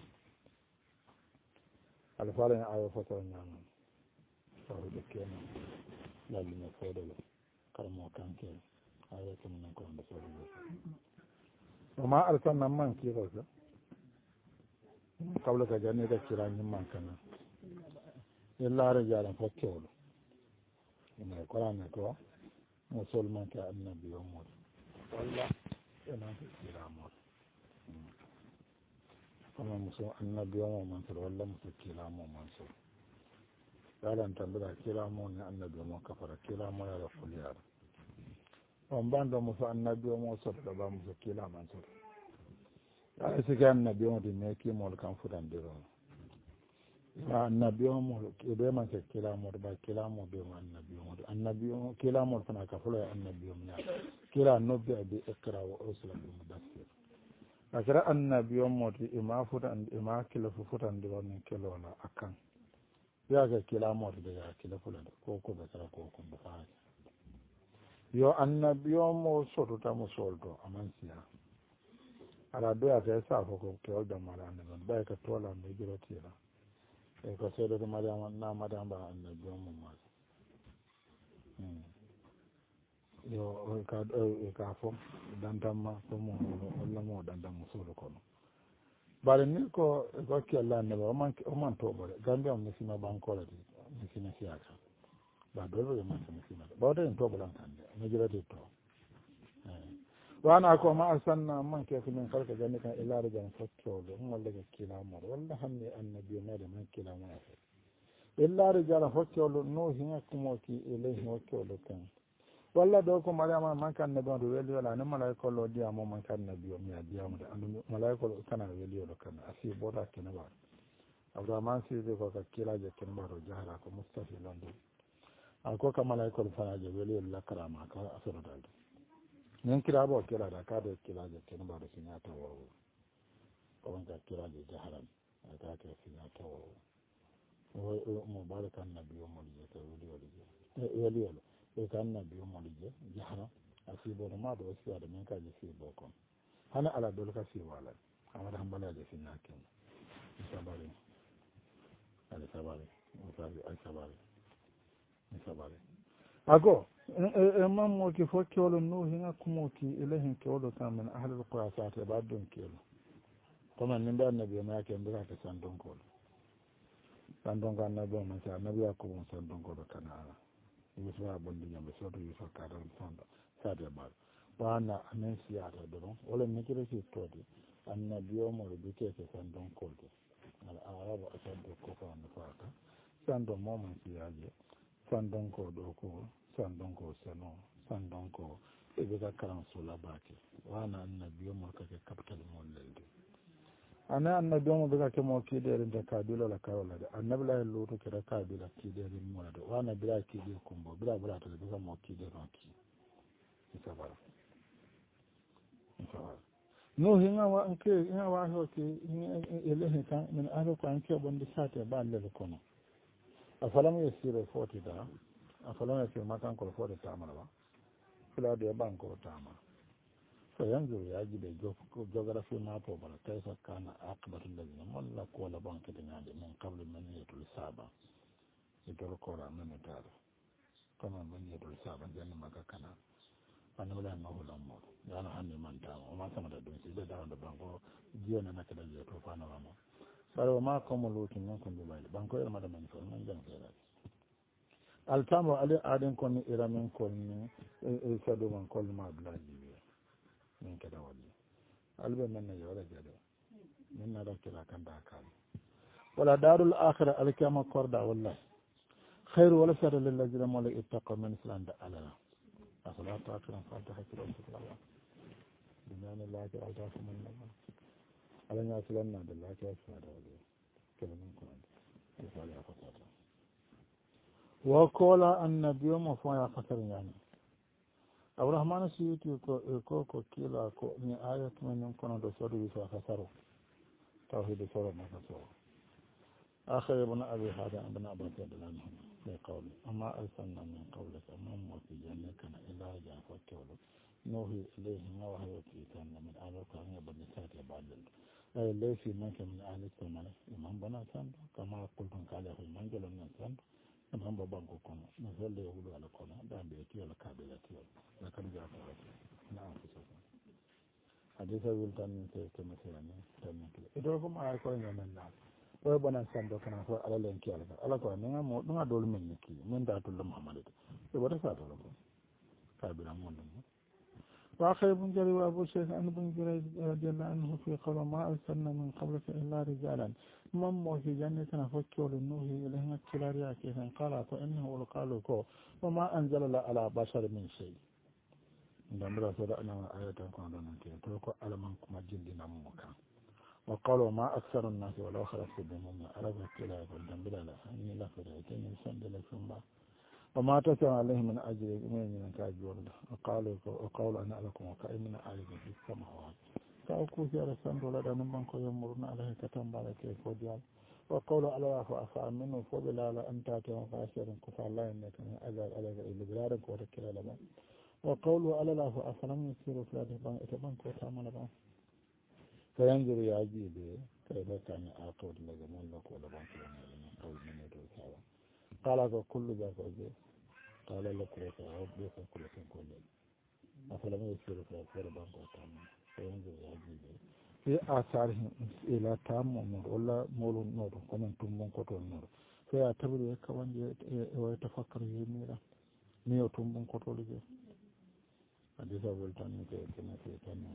الفعلين آية فترة نعمل فهو ذكينا لازم يفضل كرمو كان كيف ayatu min ko ndo so o ma arsalna man kiro sa kawla ka janni da kira ni man kana illa rijalan fakkewlo ina qur'an ko musulman ka annabi o mo walla ina kira mo kuma musu annabi o mo man walla musu kira mo man so yalan tambira kira mo ni annabi mo kafara kira mo ya rasuliyar on bando musu annabi o mo so da ba musu kira man so ya sike annabi o di me ki mo kan futandiro annabi o mo be man se kila mo ba kila mo be man annabi o kila mo fana ka fulo annabi o nya kila no be be ikra wa usla bi mudassir akara annabi o mo di ima futan ima kila futandiro ni kilo na akan ya ga kila mo de ya kila fulo ko ko be kala ko ba yo annabi o mo so to ta mo soldo amansiya ala do ya ta sa ko ke o da mala ne ba ka tola me jiro tira e ko seeɗo to mariama na madame ba annabi o mum maɗa yo ka fof dantanma fomo walla mo dantanmo suudu kono bare ni ko kokki allah annabi oman toɓore gambi am misima ɓankole de misina siyaka ba dolɓe masa misimata ɓawde en toɓolantande no jirati to wana ko ma arsalna man keke min kalka janni kan ila rijan fakkewlo walla ko kilamoɗo walla hande annabi o meɗe man kilamoɗo illa rijala hokkewlo no hinga kumoki ilayhi hokkewlo kan walla ɗo ko mariama man kan annabi on to weeli wala ne malaykol o diyamo man kan annabi o miya diyamude andu malaykol kana weeliyolo kan asi boɗa keneɓaɗo abdourahman sidi ko ka kilaje keneɓaɗo jahara ko mustafi londo ako ka malaykol fanaje weeliyol lakkarama ka asoroɗalde min kiraɓo kilaɗa kade kilaje keneɓaɗo siña tawo kowon ka kilaje jaharan akake siña tawo mo baɗa kan nabi o molije ko weliyolo e kan nabi o molije jahra a siboto ma ɗo siwade min kaji sibo kon hana ala dol ka siwalade amata hambalaje siñakenno mi sabari ali sabari ay sabari mi sabari ago e mammoki fo kewlo no hinga kumoki ilahin kewlo tan min ahlul qura sate ba don kelo comme min mbe annabi o mayake mbirake sandonkolo sandon ko annabi o masa annabi yakkubo sandon koɗo kanara yusufa bondi ñamɓe soto yusufa kaɗon sonɗo sade baɗo wana amin siyata doron wala mikiresi tode annabi o moɗo bikeke sandon kolde ala arabu asaddo kofano fata sandon moman siyaje sandon ko ɗo ko sandon ko seno sandon ko ɓeɓeka karan sulabake wana annabi o moɗo kake capital mon lelde ana annabi o mo ɓe kake mo kiiɗere nde kabila la kawlade annabi la luutu kede kabila kiiɗere molade wana bira kiiɗi kumbo bira ɓuratade ɓe kam mo kiiɗere on ki isabara no hinga wa hoke elehi kan min ara ko an keɓonde sate ba lele kono a falamu ye sire fotida a falamu ye sire makankoro foti tamara ba filade e ɓankoro tamara so yanzu yaji ɓe géographie ma to bala kayfa kana aqibatu lladina molla kola bankede ñade min qable men yetul saba idol kora menetare comme men yetul saba janni maga kana annabilahi mahulammoɗo yana hande mantama oma samata ɗum si ɓe dawande banko jiyone nakkeda jiya to fanawama bare o ma comme luuti min ko mbiɓayde banko ere maɗa men fo min jang seeɗade altamo ali aɗen konni ira min konni saɗuman kollema abdoulahi jiwiye min keda walli alɓe men ne yewre jeeɗe min naɗa kila kanda kaali wala darul akhira alkiyama korda wallahi hayru wala sara lillajina mola ittaqa min silande alala asala takiran fadde hakkilo sutlawa duniyani laaki alta fuman nama ala ñasilannade laaki asfade wali kele min konande alfali a fasata wo koola annabi o mo fo ya fasar ñani abdourahmane siyiti ko kiila ko ni ayatuma min kono ɗo soɗowi so fasaro tawhide soro naka soro akhir ibn abi hada ibn abbas radhiyallahu anhu في قوله أما أرسلنا من قولك من موسى كان إلا جاء فكوله نوحي إليه وهي كان من أهل القرآن بني ساتي بعد أي ليس منك من أهل السماء من بنا سند كما قلتم قال في منجل من سند man ba banko kono no holle wulo ala kono dambe tiyol kabila tiyol la kan ja ko na afuso hadisa wil tan te te masirani tan e do ko ma ko nyamen na o bonan sando kana ko ala len ki ala ko ne mo dum adol men ki men da tul muhammad e wata sa to ko kabila mon dum وآخر بن جرير وأبو شيخ أن بن جرير رضي الله عنه في قول ما أرسلنا من قبلك إلا رجالا من في جنة فكر النوه إليهم الكلاريا كيف قال فإنه قالوا كو وما أنزل الله على بشر من شيء عندما رسول أنا آية كنا ننتهي تلقوا على من كما جلنا مكان وقالوا ما أكثر الناس ولو خلقت بهم أرد الكلاب والدنبلا لا أني لا فريتين يسند لكم الله وما تسع عليه من أجل من كاجور وقالوا أنا لكم وكأي من آية في السماوات فأكو في رسان دولة نمان كو يمرون عليه كتن بالك فوديال وقالوا على فأفع منه فبلا أن تاتي مفاشر كفى الله إنك من أجل عليك إلى بلادك وتكلا لبا وقولوا على الله فأفلم يسيروا في هذه البان إتبان كو تعمل بان فينظر يعجيب كيف كان آقود لجمال لك ولبان كلنا لمن قول من يدعو سوا قال كل ذاك وجه قال لك ربك كل شيء كل أفلم يسيروا في هذه البان كو تعمل فينظر يعجيب في آثارهم إلى تام أمور ولا مول النور ومن تنبون كتو النور فيعتبر يكوان ويتفكر يميرا نيو تنبون كتو لجي حديث أبو التاني كيتنا كيتنا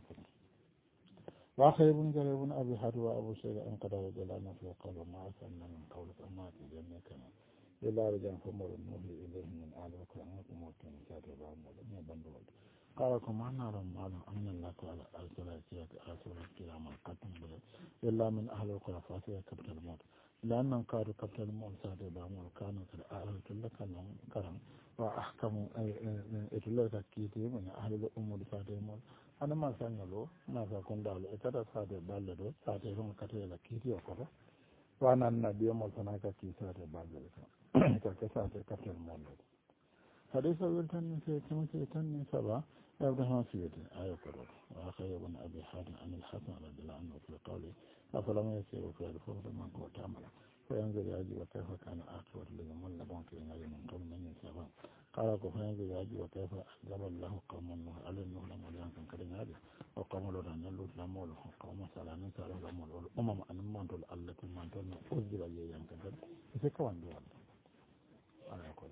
وآخر بن جرير بن أبي حاتم وأبو سعيد أن قد رجل أن في قول ما أرسلنا من قولك أما في جميع كنا إلا رجال فمر النوح إليهم من أهل وكرامكم موتين كاتب بعمر من بندول قال لكم أنا أعلم أن الله تعالى أرسل الكرام القتم إلا من أهل القرى فاتوا كبت الموت لأنهم كانوا كبت الموت ساتي بعمر كانوا أهل لك كرم وأحكموا إتلك كيتي من أهل الأمور ساتي الموت أنا ما سأنجلو ما سأكون دالو إتدا ساتي بالدو ساتي هم كتير كيتي وكذا وأنا النبي مولتنا كي ساتي بالدو كساتي كبت الموت حديث ولتن في كمسة تن سبع يبدأ فيه آية كرر وآخر ابن أبي حاتم عن الحسن رضي الله عنه في قوله أفلم يسيروا في الأرض من قوة عمل فينظر يجي وكيف كان عاقبة الذين ولوا في النار من قبل من يسبع قال فينظر يجي وكيف أعجب الله قوم النوح على النوح لما لينكم كريم وقوم لوط أن لوط لمول وقوم سلام سلام لمول والأمم أن منتل التي منتل أزل ينكم كريم فكوان دول على كل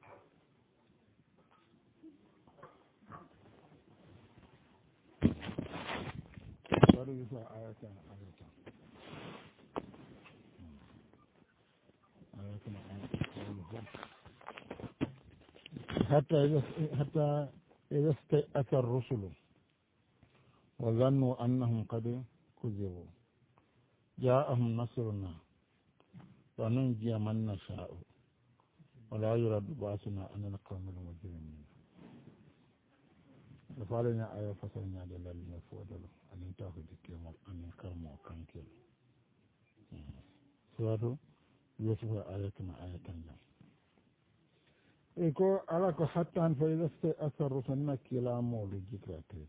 حتى إذا استيأس الرسل وظنوا أنهم قد كذبوا جاءهم نصرنا وننجي من نشاء ولا يرد بأسنا عن القوم المجرمين فعلنا آية فصلنا للذين فضلوا أن ينتهوا بكلمة أن يكرموا وكانكل سورة يوسف آياتنا آياتنا إيكو على حتى أن فإذا استأثر رسلنا كلا مولي جكراتير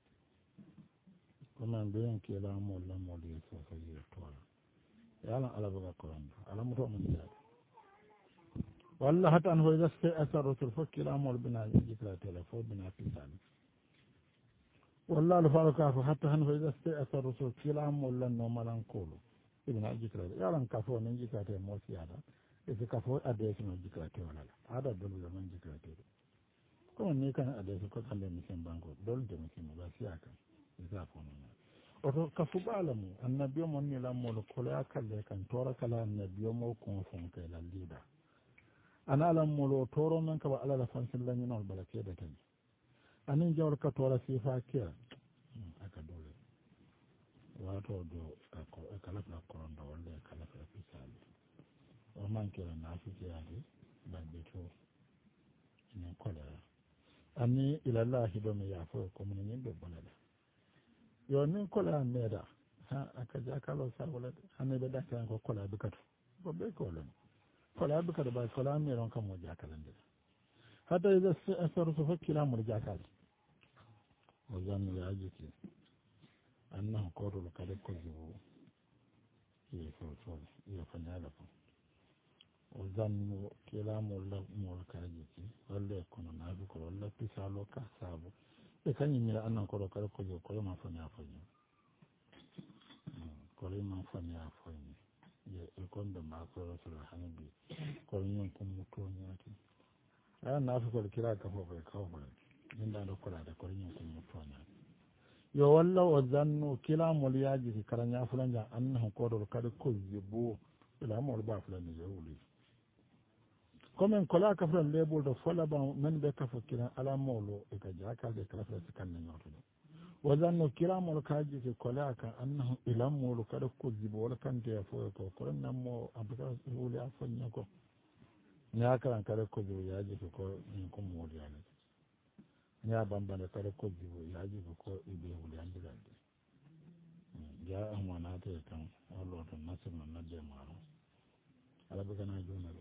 كمان بين كلا مولي يسوع سيئة طولا يعلم على بقى قرآن على مطمئن ذلك والله حتى أن فإذا استأثر رسل فكلا مول بنا جكراتير فوق بنا في ثاني والله لفعل كافو حتى أن فإذا استأثر رسل كلا مول لنو ملان كولو ابن جكراتير يعلم كافو من جكراتير موسي هذا إذا كافو أدريس من جكراتير ولا لا هذا دول من جكراتير كون نيكان أدريس كتان لمسين بانكو دول دمسين مباسياكا إذا فوننا oto kafubalamu annabiyo mon ni la molo kolya kalle kan tora kala annabiyo mo kon fon kay la lida ana la molo toro men ka ala la fansin la nyinol balake da tan anin jawr ka tora sifa kiya aka dole wato do ko kala la koron do wala kala la pisali o man kala na fi jari bande to ni kola ani ila allah do me ya fo ko mun ni do balada yo nin kola meeda ha aka jakalo sa wala hanne be dakkan ko kola bikatu ko be kolon kola bikatu ba kola meeron kam mo jakalande hatta ida asaru so fakila mo jakal o zanni yaajiki annahu qawlu kale ko jibu ye so so ye fanyala ko o zannu kilamo la mol kajiki walla kono nabi ko walla pisalo ka sabu e kanyi mira annan ko kala ko jo ko ma fanya fanya ko ma fanya fanya ye e konde ma ko rasul hanabi ko nyon ko muto nyati na fi ko kira ka fo ko min da ko da ko nyon ko muto nyati yo walla o zannu kilamo liyaji karanya fulanja annan ko do kala ko yibo ila mo ba fulani je wuli comme kola kafran lebol do fola ba men be kafo kira ala molo e ka jaka de kala fa kan nan yoto wazanno kira mol kaji ke kola ka annahu ila molo kada ko zibo wala kan de fo ko nan mo abaka wuli afanya ko nya kan kada ko zibo yaji ko in ko mo yana nya bamba da kada ko zibo yaji ko ibe wuli andilande ya amana te kan Allah to nasu na de maro ala be kana jona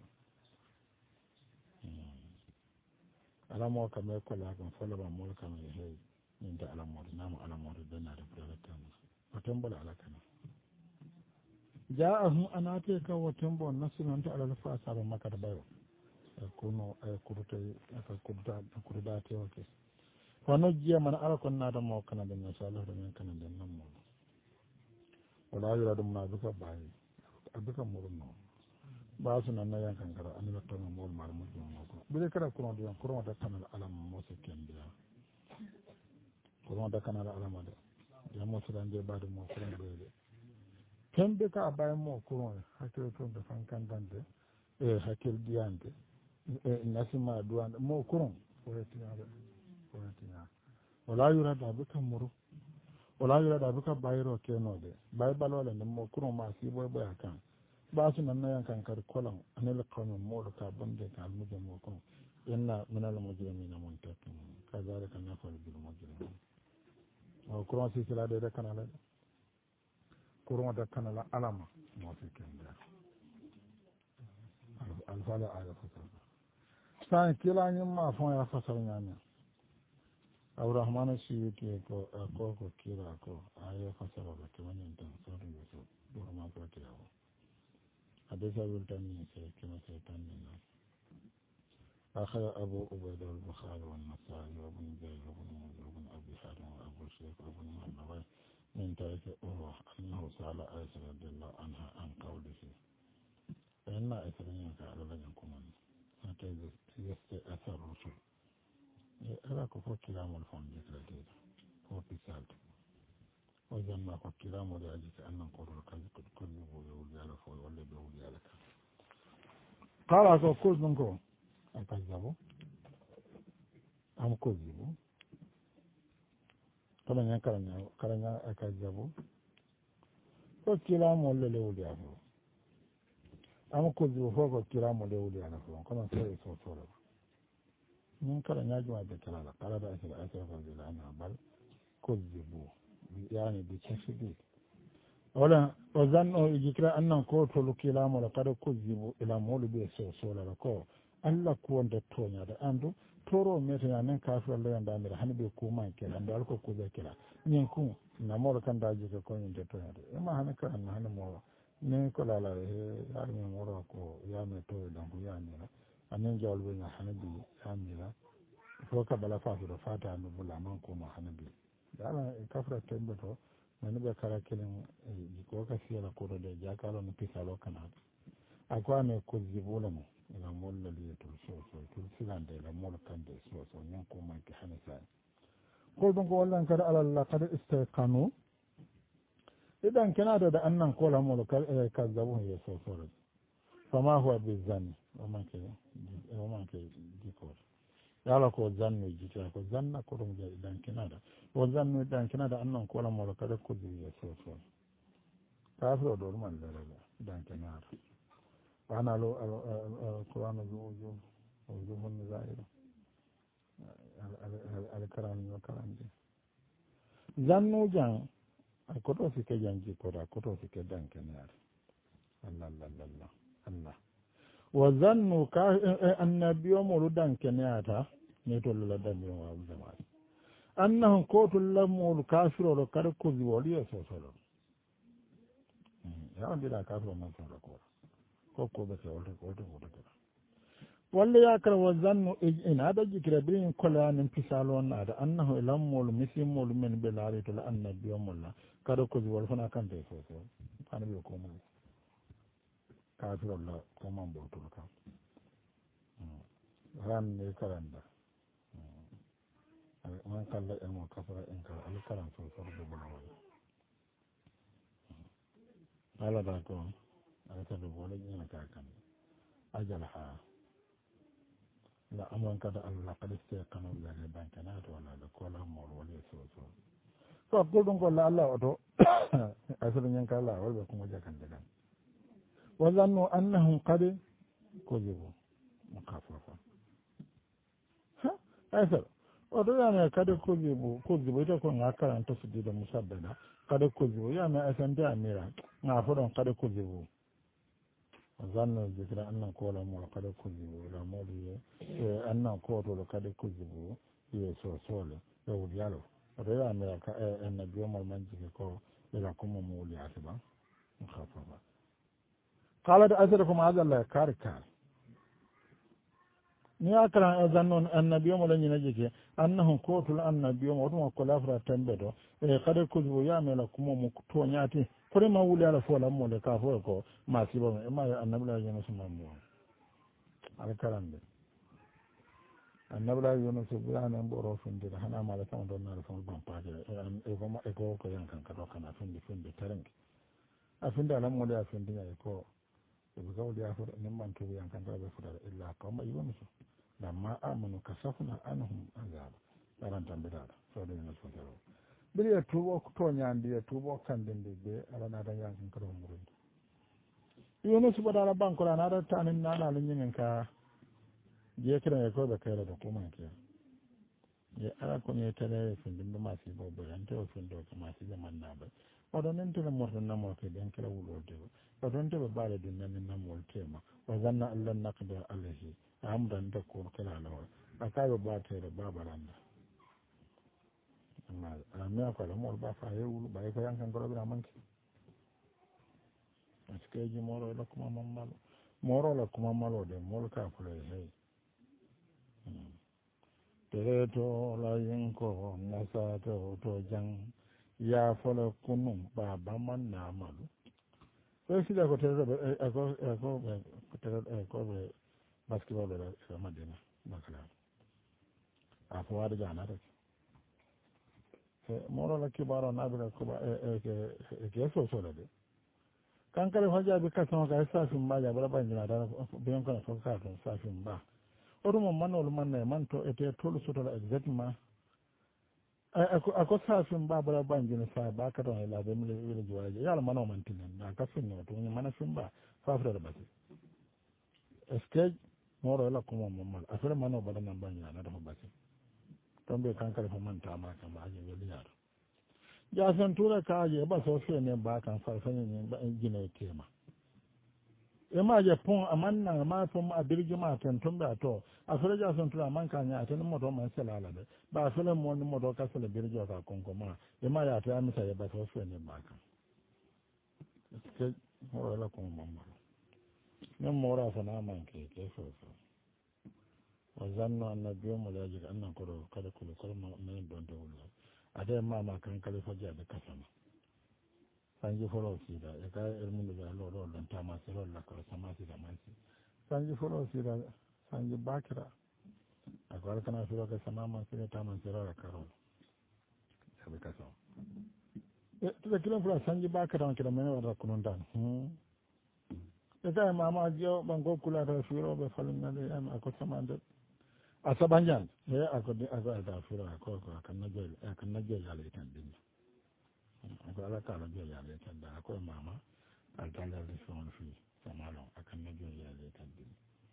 alamo kame kola kan folo ba mol kan he min da alamo namu alamo da na da prelatan watan bala alakana ja'ahum anate ka watan bon nasunan ta alal fasa ba maka da bayo kuno ay kurta aka kurda te wake wano jiya man ala kon na da mo kana da insha Allah da men kana da nan mo wala yura dum na duka bayi aduka murno ba su nan na yankan kara an yi tana mawar mara mutum mako bude kada kuma da kuma da kanal alama motsa kendiya kuma da kanal alama da ya motsa dan je ba da mo kuma da kende ka bayan mo kuma hakil to da fankan dan da hakil diante nasima duwan mo kuma ko tiya wala yura da bukan muru wala yura da bukan bayro keno de bay balole ne mo kuma ma si boy boy kan ba su nan yan kan kar kolan anil qawmin modu ka bande ka almuje mo ko inna min al mujrimina muntakim kazalika nafal bil mujrimin o kuron si sila de kanala kuron da kanala alama mo fi kenda al fala ala fasal sai kila nyin ma fon ya fasal nyanya aw rahmanu shi ke ko kira ko ayo fasal ba ke wani dan sauran yusuf do ma ko ke yawo حديث أبو التنين كما سيتنين أخذ أبو عبيد البخاري والنسائي وابن جرير وابن منذر وابن أبي حاتم وأبو الشيخ وابن مهلوي من تاريخ أروح أنه سأل عائشة رضي الله عنها عن قوله فإن عائشة على لن يكون حتى يستأثر الرسول ألا كفر كلام الفن ذكر ديدا هو بسالته وإذا ما قد كلام لأجل أن نقول الكذب كل يقول على فوق ولا بيقول على كذب قال أكو كل منكم أكذبوا أم كذبوا كلام أكذبوا وكلام ولا بيقول على فوق أم كذبوا فوق كلام ولا بيقول على فوق كما سير صورة من كلام يجمع بكلام قال بأس الأسف الذين بل كذبوا يعني بتشفي ولا وظنوا يجكر أن قوتوا الكلام ولقد كذبوا إلى مول بيسو سولا لكو ألا كون دتونيا ده أندو toro meta ya nan kafir Allah yanda amira hani be kuma kenan da alko ko zai kira nyen ku na mor kan da jike ko yin to ya ma hani kan hani mo ne ko la la ya mi moro ko ya me to da ku ya ni anen jawal be na hani bi ya mira ko ka bala fa do fata no bula man ko ma hani bi da ala kafra tembe to mani be kara kelen ko ka fiela ko do ja kala no pisalo kana akwa ne ko zibula mo ila molla li to so silande la molla kande so nyan ko man ki hanisa ko don ko wallan kada ala la kada istaqanu idan kana da annan ko la molla kazzabu ya so fama huwa bizani o man ke diko yala ko zanni jita ko zanna ko dum idan kana da o zanni idan kana da annan ko la molla kada ko ya so ta so do man da idan kana da وأنا له القرآن ذو من زائر الكلام والكلام دي زنو جان كتو في كجان جي كورا كتو في كجان كنيار الله الله الله الله وزنو النبي مولودان كنياتا نيتول لدن يوم الزمان أنهم كوتو لمول كافر وكارو كوزي ولي سوسولو يا عندي لا كافر ما سولا كورا ko be ke wolde ko walla yakara wa zannu in ada jikira birin kolanin pisalon ada annahu ilammol misimol men be laari to la annabiyomolla kada ko wol fana kan de so ana be ko mo kafirullah ko man botul ka ran ne karanda man kala e mo kafara en ka al karam so do bolo ala da ko ala ta do bolo ni ka kan ajal ha la amon kada Allah kada sai kanu da ne ban kana to wala da kola mor wala so to ko don ko la Allah to asirin yan kala wala kuma jakan da wa zannu annahum qad kuzibu mukafafa ha asar o do yana kada kuzibu ita ko na karanta su da musaddada kada kuzibu yana asan da amira na fudon kada kuzibu zanna jikira annan kola mo kada kuzibu la modi annan ko to kada kuzibu ye so sole e wudialo do ya me ka en biyo mal manji ko ila kuma mo wuli atiba khafafa qala asrakum hadha la karka ni akara zannon annabiyo mo lanyi najike annahum kotul annabiyo mo to ko lafra tembedo kada kuzibu ya me la kuma mo to nyati kore ma wuli ala fola mo le ka fo ko ma sibo ma annabla yunus mambo ala karande annabla yunus bana mboro fundira hana mala tan don na fon ban paade e ko yankan ka do kana fundi tarangi afinde ala mo le afinde ya ko e bi gawli ya fo nem man to yankan da be fudara illa qawma yunus lamma amanu kasafna anhum azab daran tambidara so de yunus fo biri e tuubo to ñandi e tuubo kandinde ɓe ala naata yankin kado murundi yoni suɓata ala bankola naata tanin naɗala ñingen ka jeekira e koɓe kayrata kumanke ye ala koñe tele e findinde masibo ɓe ante o findo ko masiɓe mannaɓe oɗon nentene morto namol ke ɓen kala wuloldeɓe oɗon teɓe baale ɗum nani namol tema o ganna allah nakde alayhi amdante kur kala lawol akaɓe batere babaranda mais ko la mol ba fa yewul ba ko yankan ko rabina manki parce que ji moro la kuma mamalo moro la kuma malo de mol ka ko le hey tereto la yenko nasa to jang ya fola kunum ba man na malu so si da ko tereto ko basketball la madina bakala a fo wada jana rek moro la kibaro nabira ko ke so de kankare hojaɓe kasama ka safim mbaja bala ɓanjina dana biyan kono fof ka toon safim mba oɗum manol manne man to ete tolu sotola exactement ako safim mba bala ɓanjina sa ba katon e laabe mille jowaji yala mano man tinen na ka finno to mana fim mba fafrede basi est ce que moro ela kumo mommal affaire mano baɗanan ɓanjina nata fo basi ton ɓe kankare fo man tama kam aji weliyaro jasen tura kaaje ba so fene ba kan farfani ne ba gine tema e ma je pon amanna ma to ma birgi ma tan tumba to a fere jasen tura man kan ya tan mo do man selala de ba fere mo ni mo do ka sele birgi ka konko ma e ma ya ta amisa ya ba so fene ba kan ke mo la ko mo ma ne mo ra fa na man ke so wa zanna annabiyo mo la ji annan ko do kada ko ma men don de wala ade mama kan kala fajaɓe kasama sanji folo siida e ka ermude ɓe lo ɗon tamasi rol lakkoro samasida mansi sanji folo siida sanji bakira ako alkana firoke samaman sine tamansi rola karol yaɓe kasama e tuɓe kilon fula sanji bakira on kiɗa mene waɗa kunun tan e ka e mama jewo ɓan go kulata firoɓe falinade am ako samande a saɓanjan e ako ada firo ako akan najjoy yaala tan ɗinni ako ala kala joy yaala tan da ako e mama altalade fon fi samalon akan najjoy yaala tan ɗinni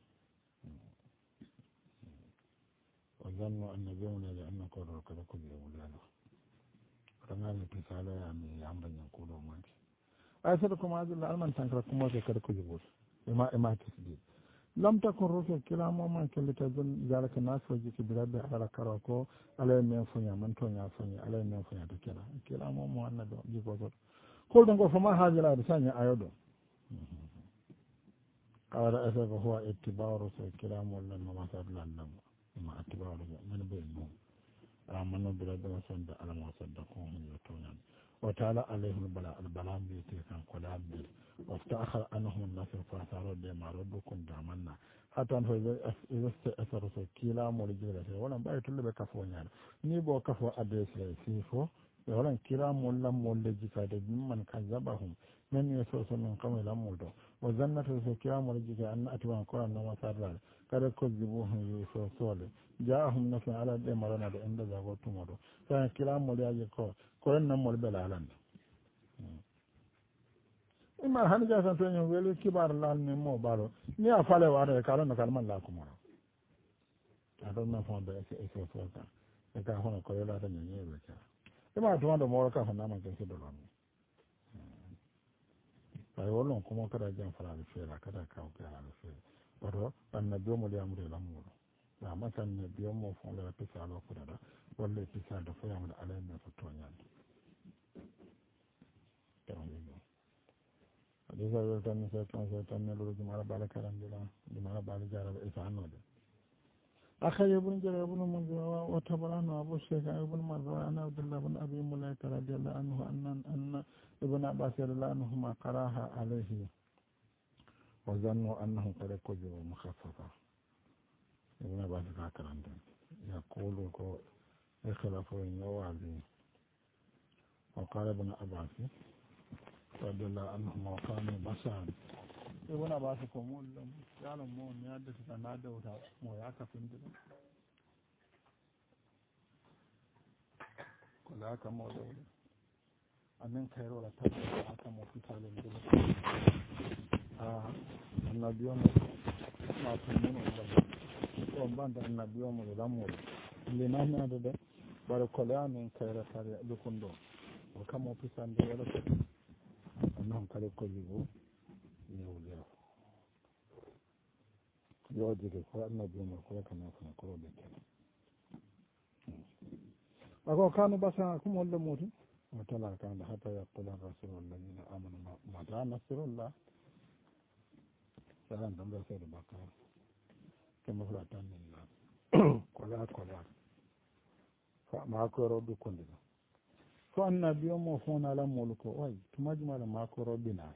o zanno annabiyunede anna koɗo kada koɓe wulano tangani pisalo yami yamdañan kuuɗo manke ay saɗa komaɗilla alman tankara kumoke kada koƴe ɓuuri ema tesdi lam takun rusul kilamoman kellita jalaka nasoji ko biraɓe ala kara ko alay men fuña man toña fuñi alay men fuña to kela kilamomo annabi o jigotoɗo kolɗo ngo foma haajirade sañi ayo ɗo قال أسف هو اتباع رسول الكرام ولا ما صار لنا ما اتباع من بينهم آمنوا بربنا وصدق على ما صدقوهم يتونان وتعالى عليهم البلاء بيتي كان قدام بي وافتأخر أنهم الناس فأثاروا بما ردكم دامنا حتى أنه إذا استأثر رسول كلا مولجي ولا بايت اللي بكفو يعني نيبو كفو أدريس ليسيفو ولا كلا مولا مولجي كادب ممن كذبهم من يسوس من قوم الأمودو وزنة رسول كلا مولجي أن أتبان قرآن نما سارلال kada kozzibuhum yuso sole jaahum nafi ala de marana de enda zago tumodo sa kila mo yaji ko en nam mo be lalan ima han ja san to nyo weli kibar lal ni mo baro ni a fale ware kala na kalman la ko moro ado na fonde e so so ta e ka hono ko yela ta nyi be ka ima to ndo mo ka hona man ke so do lon ay wolon ko mo kada jam fala fe la kada ka o ka la fe oto annabi mo le amure la muɗo na matan nabi mo fon la pisa lo fudada walla pisa da fo yamude alay men fo toñande hadisa wel tan so tan ne lo jumala bala karandila jumala bala jaraba isa annode أخي ابن جرير بن منذر وتبران أبو الشيخ ابن مرزوان أن عبد الله بن أبي مليكة رضي الله عنه أن ابن عباس رضي الله عنهما قراها عليه وظنوا أنه قد كذبوا مخففة ابن عباس ذاكرا يقول اخلفوا النوازي وقال ابن عباس رضي الله عنهما وكانوا بشرا ابن عباس كمول يعلم مون يادة تنادى وياك فندنا كل هكا مولى أنن خير ولا تبقى هكا مفتال الدنيا النبي يوم ما تمنون وبعد النبي يوم الأمور اللي نحن هذا باركولان من خير خير لكندو وكم مفتال ولا تبقى أنهم كانوا كذبوا يوليه يوجد القرآن النبي يوم القرآن كما يكون القرآن بكنا أقول كانوا بساكم ولا موتي وتلا كان حتى يقول الرسول الذين آمنوا متى نصر الله سلام دم سيد بكر كما فلاتان الله كلا فما كرو بكندنا فالنبي يوم فون على ملكه واي تمجمع ما كرو بنا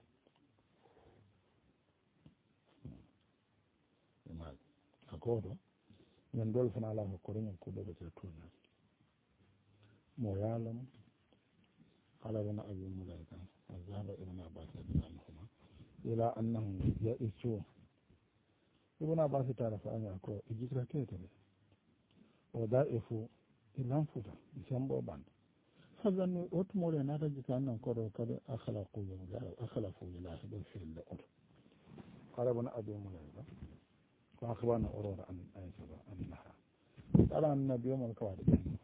akodo ñen dol fana ala ko reñen ko do te tuna mo yalam ala wana abi mulaika azaba ibn abbas radhiyallahu ila annahum ya'isu ibn abbas tarafa anya ko ijitra kete o da'ifu ilan futa sambo band hazan otmo le na taji kan ko do kada akhlaqu akhlaqu ilahi bil fi'l al ala wana abi mulaika فأخبرنا أرور عن أيسر أنها قال النبي يوم الكوارث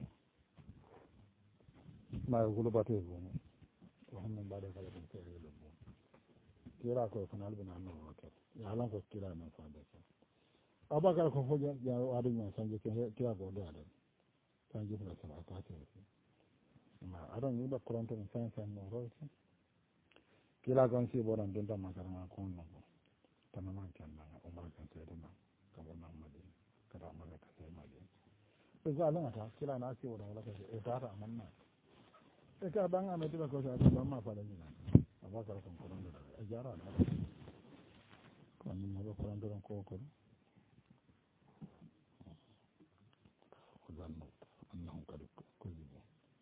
ما يقول باتيبون وهم من بعد ذلك يقولون كيرا كو فنال بن عمرو وكر يعلم كو كيرا من فادك أبا قال كو فوجا يا وادي من سانجي كيرا كو دار سانجي فلا سبعة كاتير ما أرون يبقى قرآن من سان نورو كيرا كون سي بوران دونتا ما كرما كون نبو تماما كان عمر كان سيدنا كبرنا مدين كذا عمر كان سيدنا مدين إذا لنا تا كلا ناسي ولا ولا كذا إذا رأمنا إذا بان أنا تبغى كذا تبغى ما فعلنا أبغى كذا كم كلام ده إجارة لا كان من هذا كلام ده كم كلام وظنوا أنهم قد كذبوا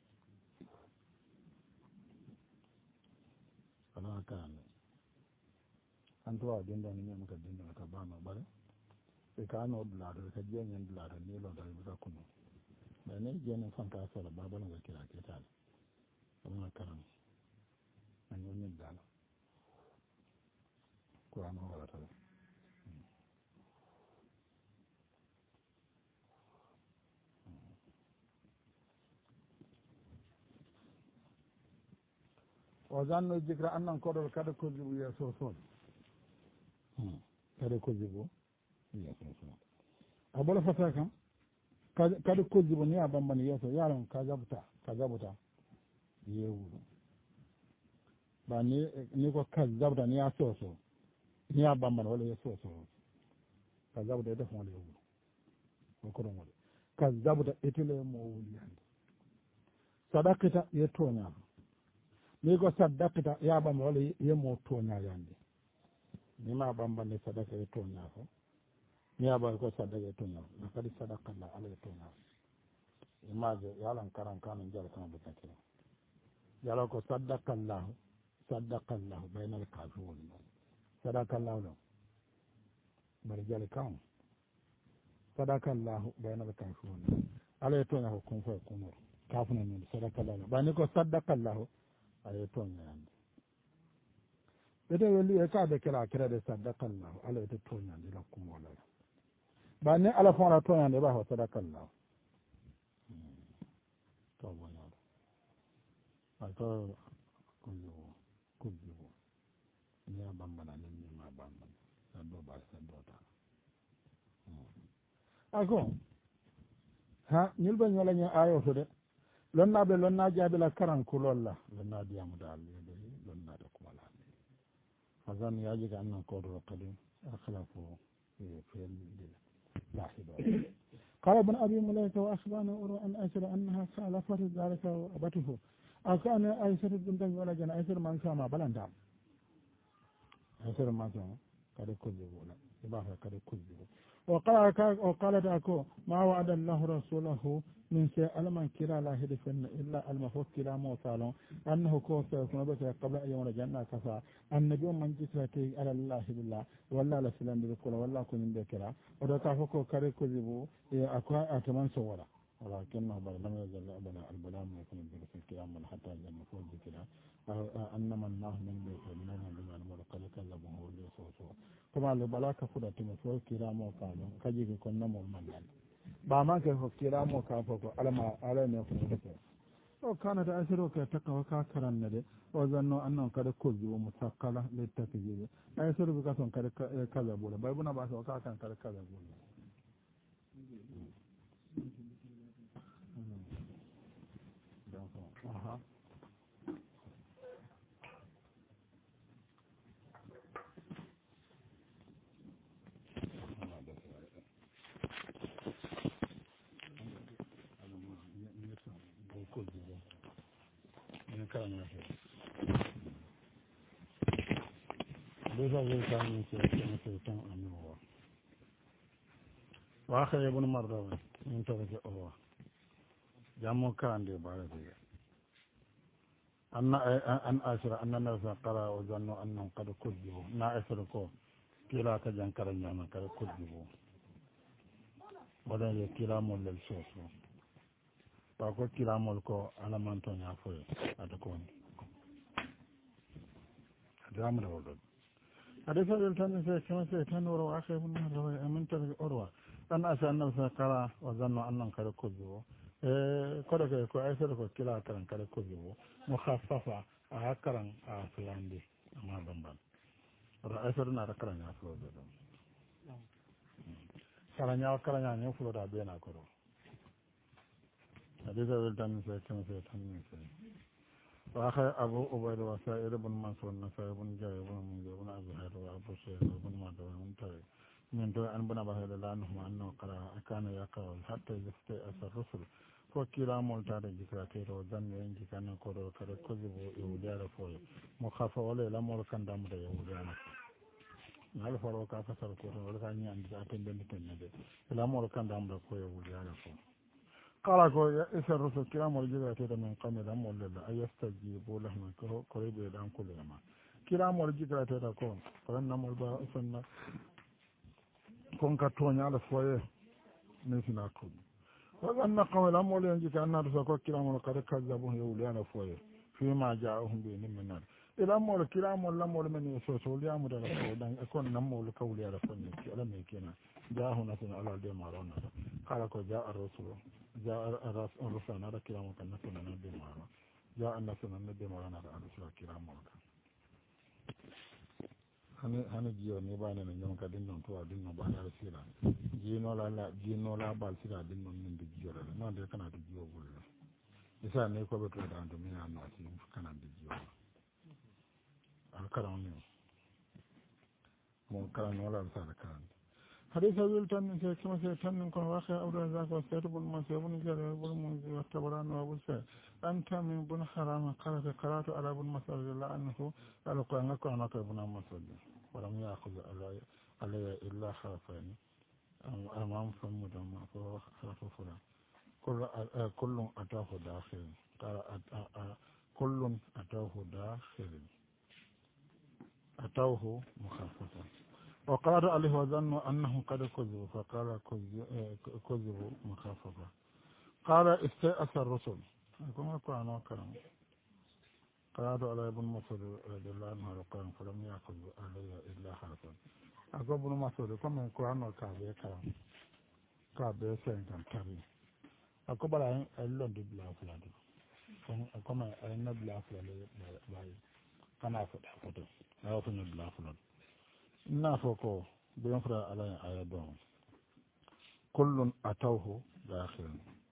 فلا كان antuwa dinda ni nyama ka dinda ka bana bare e ka no blado ka jenyen blado ni lo da bisa kuno da ne jenen fan ka sala baba na kira ke tale amma karam an yi ni dala qur'an wala ta o zanno jikra annan kodol kada ko ya so kada kozibo a bala fata kan kada kozibo ne a bambani yaso yaron ka zabuta yewu ba ne ko ka zabuta ne ya so ni a bamban wala yeso so ka zabuda def mo le wu ko do mo ka zabuda etele mo wuli hande sadaqita ye tonya ni ko sadaqita ya bamban wala ye mo tonya yande ni ma bamban ne sadaqa ye tonya ko ni a ba ko sadaqa ye tonya na kadi sadaqa la ala ye tonya imaje yalan karan kanan jara kan be takira yala ko sadaqa allah bainal kafirin sadaqa allah bari jale kan sadaqa allah bainal kafirin ala ye tonya ko kun fa kunur kafuna ni sadaqa allah ba ni ko sadaqa allah ala ye tonya yande bete weli e ka be kala kira de sadaqa allah ala ye tonya ni la kumola ba ne ala fon la tonya ne ba ho sadaqa allah to bono ato kujibu ni a bambana ni ma bambana sando ba sando ta ako ha ñilɓe ñolañe ayo to de lonnaɓe lonna jaabi la karan kulolla lonna diyamu dal yede lonnade kumalade hasan yaji ka annan kodoro kadi akala fo feelide lahiɗo قال ابن أبي مليكة وأخبرنا أروى أن أيسر أنها سألفت ذلك وأبته أكان أيسر بن دم ولا جن أيسر من سامع بلندام أيسر من سامع كذا كذبوا لا إباحة كذا كذبوا وقالت أكو ما وعد الله رسوله من شيء ألم كلا لا هدفن إلا المفوت كلا موصالون أنه كو سيكون بس قبل أن يوم الجنة كفا النبي من جسرته على الله بالله ولا لسلام بالكل ولا كن بكرا وده تعفكو كاري كذبو أكو أتمنى صورا ولكنه لم يزل أبدا البلام يكون في الكلام من حتى الجنة فوق كلا أنما الله من بيت منهم بما نمر قد كذبه وليسوسوا كما لبلاك فدت مسوي كلام وقالوا كجيك كنا مؤمنا بما كيف كلام وكافو على ما يكون بكرا وكانت أسرك تقوى كاكرا ندي وظنوا أنهم قد كذبوا مثقلة للتكذيب أسر بكثم قد كذبوا بيبنا بعث وكاكا قد كذبوا Aha. وآخر ابن مرة من ترك الله جامو كان دي بارك أن أشر أن الناس قرأ وظنوا أنهم قد كذبوا نا أشركوا كلا كجان كرنجانا قد كذبوا بدن كلا مول للشوش فأقول كلا مول كو على من توني عفوي أتكون جامو دولد حديث الثاني كما سيتان وروا آخر من مرة من ترك أروى أن أشر أن الناس قرأ وظنوا أنهم قد كذبوا kodo ke ko aysere ko kila karan kala kuzibo mukhaffafa a karan a fulandi amma bamban ra aysere na da karan ya fulo do karan ya karan ya ne fulo da be na ko hadisa wel tan se kan se tan se wa khay abu ubayd wa sa'id ibn mansur na sa'id ibn jay ibn abi hayr wa abu sa'id ibn madar min tay min do an bana ba hada la anhu annahu qara kana yaqul hatta yafta asar rusul ko kila molta da jikra te ro dan ne jikana ko ro kare ko zibo e wudara fo mo khafa wala la mol kan dam da wudara ngal foro ka fasar ko wala ka ni andi aten den ten de la mol kan dam da ko e wudara fo qala ko ya isar rusul kila mol jikra te da min qamila mol la ayastajibu lahum ko rebe dan ko le ma kila mol jikra te da ko ran na mol ba sunna kon ka tonya la foye ne sina ko وأن قوم الأمر ينجي كأن رسول كلام قد كذبوا يوليان فوي فيما جاءهم به من النار الأمر كلام الأمر من يسوس وليام رسول دان أكون نمو لكولي على فني لم يكن جاءه ناس على دمارون قال كو جاء الرسول جاء الرسول على كلام كان نسنا دمارون جاء الناس من دمارون على رسول كلام hani jiyo ni bana na nyam ka dinnon to dinno bana rasila jino la bal sira dinno min di jiyo la non de kana di jiyo bulla isa ne ko be to da ando mina no asi kana di jiyo al karam ni كان ولا رسالة كان حديث أبي تن كما سيتن كن واقع أبو ذاك وسير بن مسير بن جرير بن منذر والتبراني وأبو سعيد أنت من بن حرام قرأت على بن مسعود إلا أنه قال قرأنا قرأنا بن مسعود ولم يأخذ علي إلا حرفين أمام فمدم حرف فلان كل أتاه داخل قال كل أتاه داخل أتوه مخففا وقال عليه وظنوا أنه قد كذبوا فقال كذبوا مخففا قال استيأس الرسل يكون القرآن وكلام قرأت على ابن مسعود رضي الله عنه القرآن فلم يأخذ علي إلا حرفا أقول ابن مسعود كما القرآن وكابي كلام كابي سينكم كابي أقول بلا اللون دي بلا فلادو كما أين بلا فلادو باي كان أفضل أو في بلا فلادو نافوكو بينفر على آيادون كل أتوه داخل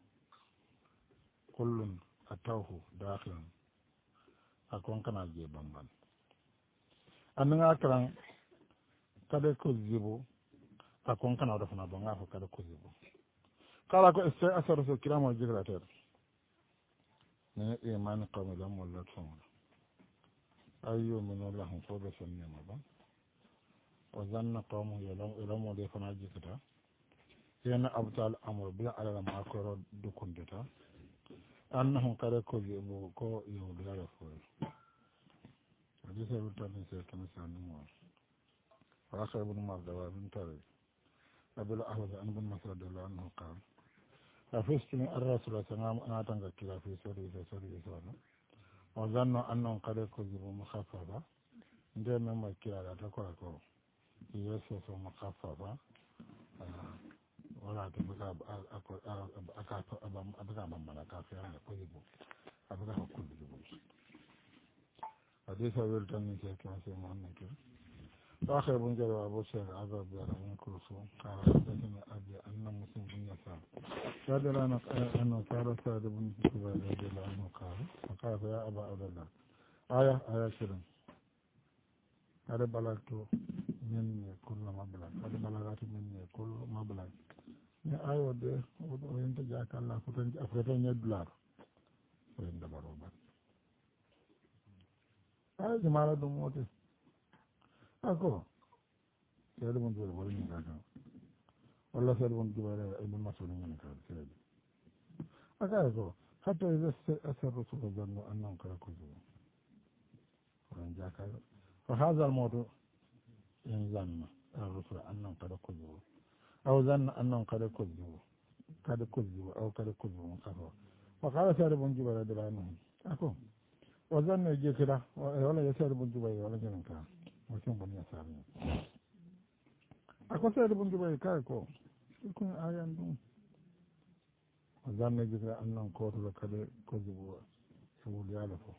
كل أتوه داخل أكون كان أجيب بمبان أنا أكرم كده كذبوا أكون كان أعرفنا بمعه كده كذبوا قال أكو أثر في الكلام والجغراتير من إيمان قوم لهم ولا تفهم أيو من الله فوق سنين مبان وظن قومه يلوم ولي فناجي كتا ين أبطال أمر بلا على ما أكبر دكون كتا أنهم قد كذبوا كو يولي رفوه حديث يبتل نسير كنسان نموار وآخر ابن مردوى بن طريق أبي الأحوذ أن بن مسعود الله عنه قال ففستني الرسول صلى الله عليه وسلم كلا في سوري وظنوا أنهم قد كذبوا مخففا ndee men mo kirala ta kola ko yeso so mukaffafa wala to buka aka bambana ka fi yana ko yibo abuka ko kullu yibo hadisa wel tan ni ke kan se mo annake to akhay bun jara abu sir azab ya rabun kursu qala hadathana abi anna muslim bin yasa sadalana anna qala sa'd bin jubair radiyallahu anhu qala ya aba abdullah aya shirin هذا بلغت مني كل مبلغ هذا بلغت مني كل مبلغ يا أيوة ده وين تجاك الله فتن أفرتين $1 وين ده بروبا هاي جمالة دموتي أكو سيد بن جبير ولا نكاكا ولا سيد بن جبير ابن مسعود نكاكا سيد أكو حتى إذا أسر الرسول ظنوا أنهم قد كذبوا وين جاك فهذا الموضوع إن ظن الرسل أنهم قد كذبوا أو ظن أنهم قد كذبوا أو قد كذبوا كفروا وقال سعد بن جبير رضي الله عنه أكو وظن يجي كده ولا يسعد بن جبير ولا جنك وشون بني يسار أكو سعد بن جبير كايكو يكون آيان دون وظن يجي كده أنهم قد كذبوا يقول يالفوا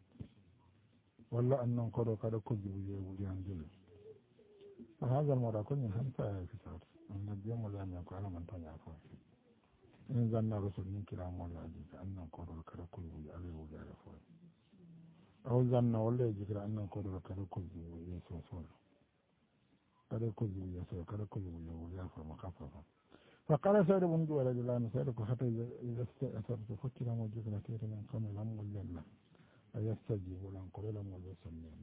ولا أنهم قالوا كذبوا يوليان جل فهذا المرة كل خمسة في سعر أن اليوم لا يكون على من تنعفه إن ظن الرسل من كلام ولا أجيك أنهم قالوا كذبوا يوليان رفوه أو ظن ولا يجيك أنهم قالوا كذبوا يسوع كذبوا يوليان فمخففا فقال سعد بن جبير رضي الله عنه سألك حتى إذا استأثرت فكر موجود كثير من قوم الأمر والجنة أيستجيب لهم قليلا ويسمين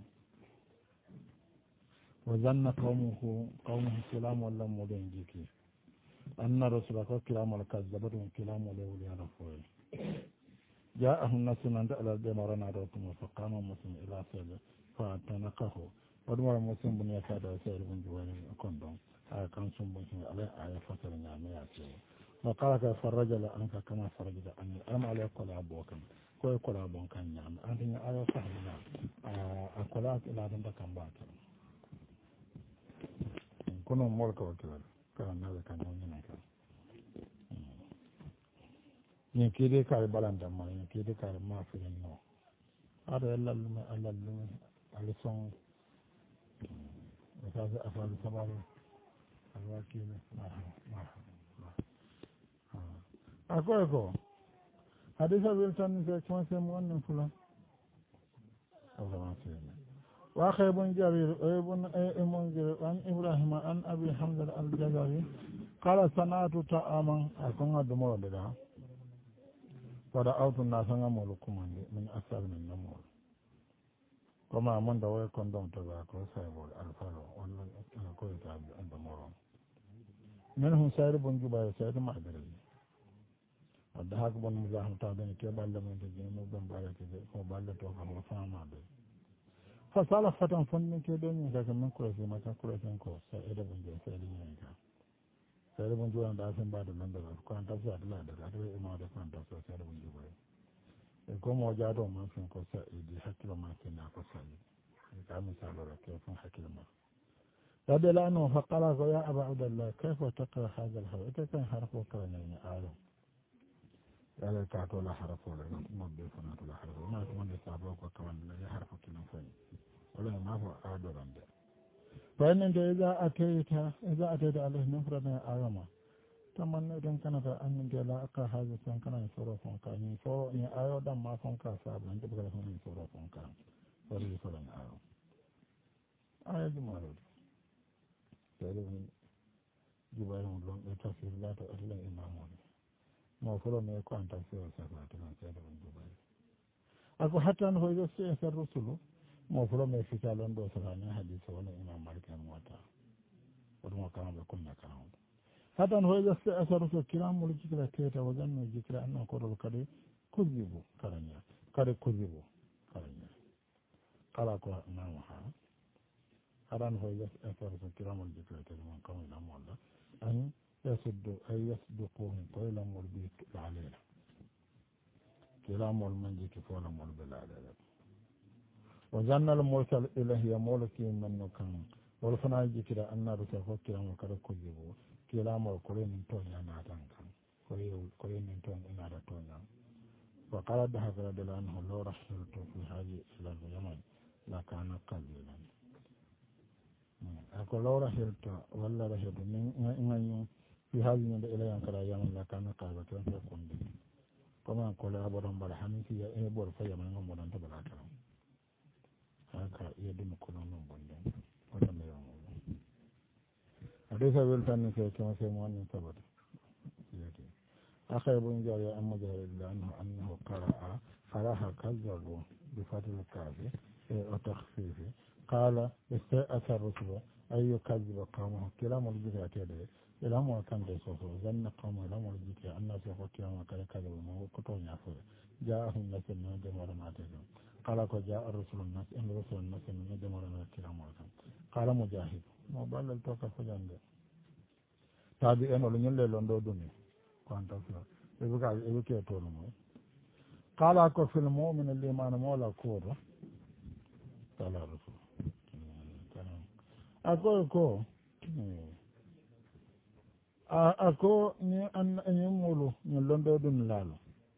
وظن قومه كلام ولا مولين جيكي أن رسولك كلام الكذبة كلام ولي رفوه جاءهم الناس من دعلا دمرنا ركم فقام مسلم إلى سيد فاعتنقه ودمر مسلم بن يساد وسيد بن جوال كندم كان سنبن عليه آية فتر نعمية وقالك فرجل أنك كما فرجل أني أم عليك قل أبوكم koye kola bon kan ñaami antiña ayo sahbina a kolaki ilaadanta kam mbaakira kono molka o kilal kala nawe kan ñoñina kan ñin kiidi kaari balandamma ñin kiidi kaari maafirin no aɗa e lallume ali son sase afali sababu alwakile a koye ko hadisa wil tan se conseil mo wonnen fulan awrama seene وأخي بن جرير ابن منذر عن إبراهيم عن أبي حمزة الجزري قال صنعت طعاما أكون دمور لها فرأوت الناس نمولكم من أسر من نمول كما من دوي كندم تباكو سيبول الفلو ولا كوي تابع دمورون منهم سير بن جبير سير معدري ودهاك بن مزاحم تابعين كبال من تجين بن بارك وبالتو كما فاما بي fasala fatan fannin ke don yin daga min kura sai mata kura sai ko sai da bin jin sai yin ka sai da bin juwan da san ba da nan da ko an tafsa da da da ima da kan tafsa sai da bin juwan e ko mo ja do man fin ko sai di hakilo ma sai na ko sai e ka min sa da ke fin hakilo ma رضي الله عنه فقال يا أبا عبد الله كيف تقرأ هذا الحرف إذا كان حرف وكرنين آله قال تعطوا لا حرف ولا نضيف لا حرف ما تمنى صابوك وكوان لا حرف كنا فين ولا ما هو أعدل عنده فإن أنت إذا أتيت عليه نفرنا آيما تمنى إذن كانت أن أنت لا أقرأ هذا السنة كان يصور فنك أن يصور إن آيو دم ما فنك صاب أنت بقى فنك يصور فنك فريد فلن آيو آية جمالود سيدنا جبائر مدلون يتصير لا تأذل إمامون ما فلو ما يكون تفسير سفاتنا سيدنا جبائر أكو حتى أنه إذا سيئة الرسل ما فلو ما يفتالون دو سلاني حديث ولا إمام مالك الموتا ودما كان بكنا كلام حتى أنه إذا سيئة الرسل كلام ملجكرا كيتا وزن جكرا أنه قرر كري كذبوا كرنيا كري كذبوا كرنيا قال أكو إمامها أران هو يسأل كرام الذكر من قوم الأموال أن يصدقوهم قيل مربيك علينا كرام المنجك فولا مربي علينا وجعلنا المرسل إليه يمولك من نكام ولفنا ذكر أن رسل كرام وكرم كذبوا كرام القرين تونيا ناتنكا قرين تونيا ناتنكا وقال دهك رضي الله عنه لو رحلت في هذه إلى اليمن لكان قليلا ako lawra helta walla ra hedo ni ngañu fi haalino de ilayan kala yaman la kana kaaba tan fe konde koma ko la borom bala hamisi ya e bor fa yaman ngam bodan to bala tan haka yedum ko non bonde wala me yo ade sa wel tan ke ko se mo ni sabata yati akhay bun jari amma jari annahu qara'a faraha kazzabu bi fatil kafi wa takhfifi قال استأثر الرسل أن يكذب قومه كلام الجزء كده إلى ما كان يسوسه ظن قومه لما الجزء الناس يقول كلام كذا كذا وما هو كتون يفعل جاءهم الناس من جمال ما تجوا قال جاء الرسل الناس إن الرسل الناس من جمال ما كلام كان قال مجاهد ما بال التوقف فجند تابعين ولا ينلل لندو دنيا كان تفسير يبقى تولمه قال أكو في المؤمن اللي ما نمولا كورة قال الرسول ako ni an ni mulu ni londo dun lalo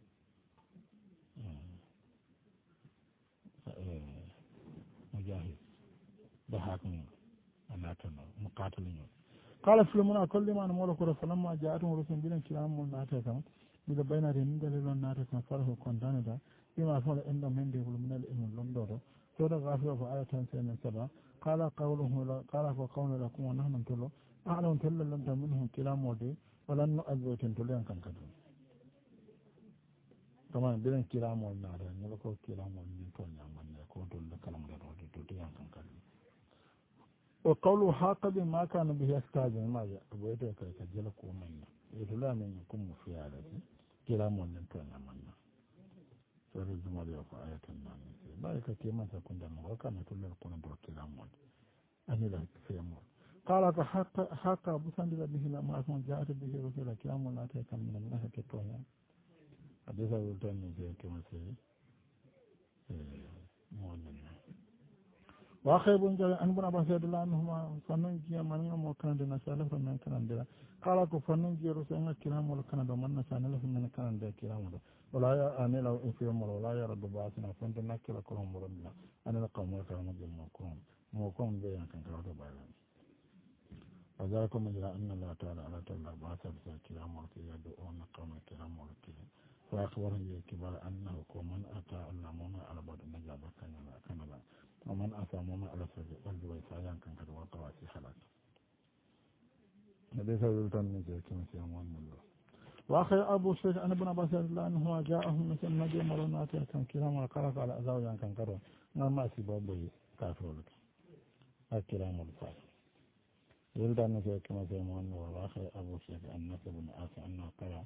mujahid da hakni anatano muqatilin qala filmuna kulli man mulu ko falamma ja'atu rusul bilan kiramul nata kam bila bayna den dalilon nata kam farhu kontanada bima fala inda men de min al ilm londo to da gafiya fa ayatan sanan saba قال قوله قال فقول لكم ونحن نتلو أعلم تلا لم منهم كلام ودي ولن نؤذي تنتلين كان كدو كمان بين كلام والنار نلقوا كلام والنتون يعمل يكون تلا كلام ودي تنتلين كان كدو وقوله حاق بما كان به يستاذن ما يبويته كجلك ومنا يتلا من يكون في هذا كلام والنتون يعمل سورة الزمر يقول آية النامي بارك كما تكون دمه وكان كل القرآن بوكلام أن لا يفهمون قال حق بسند به لما أكون جاءت به رسول كلام لا تكن من الناس كتونا حديث الثاني في كما سي مولنا وأخي بن جرير أن بن عباس رضي الله عنهما فننجي من يوم وكان دنا سالف من كان دنا قال فننجي رسول كلام ولا كان من سالف من كان دنا كلام ولا أنا لو إفهم ولا يرد بعثنا فانت نكر كلام ربنا أنا لقوم كلام جمعكم موكم بيان كان كلام بعلم وذلك من جرى أن الله تعالى على تعالى بعث بكلام وكي يدعون قوم كلام وكي فأخبرهم بالكبار أنه من أتى الله على بعض النجابة كان لا ومن أسامه ما على سجى والجوي سايان كان كده وطواسي حلاك ليس يلتن من ذلك مثل أموان الله وآخر أبو سيد أنا ابن عباس الله أنه جاءهم مثل نجي مرونات كان كلام وقرأت على أزاوية كان كده ما سيبابه كافر لك الكلام الفاضل يلتن من ذلك مثل أموان الله وآخر أبو سيد الناس بن آسى أنه قرأ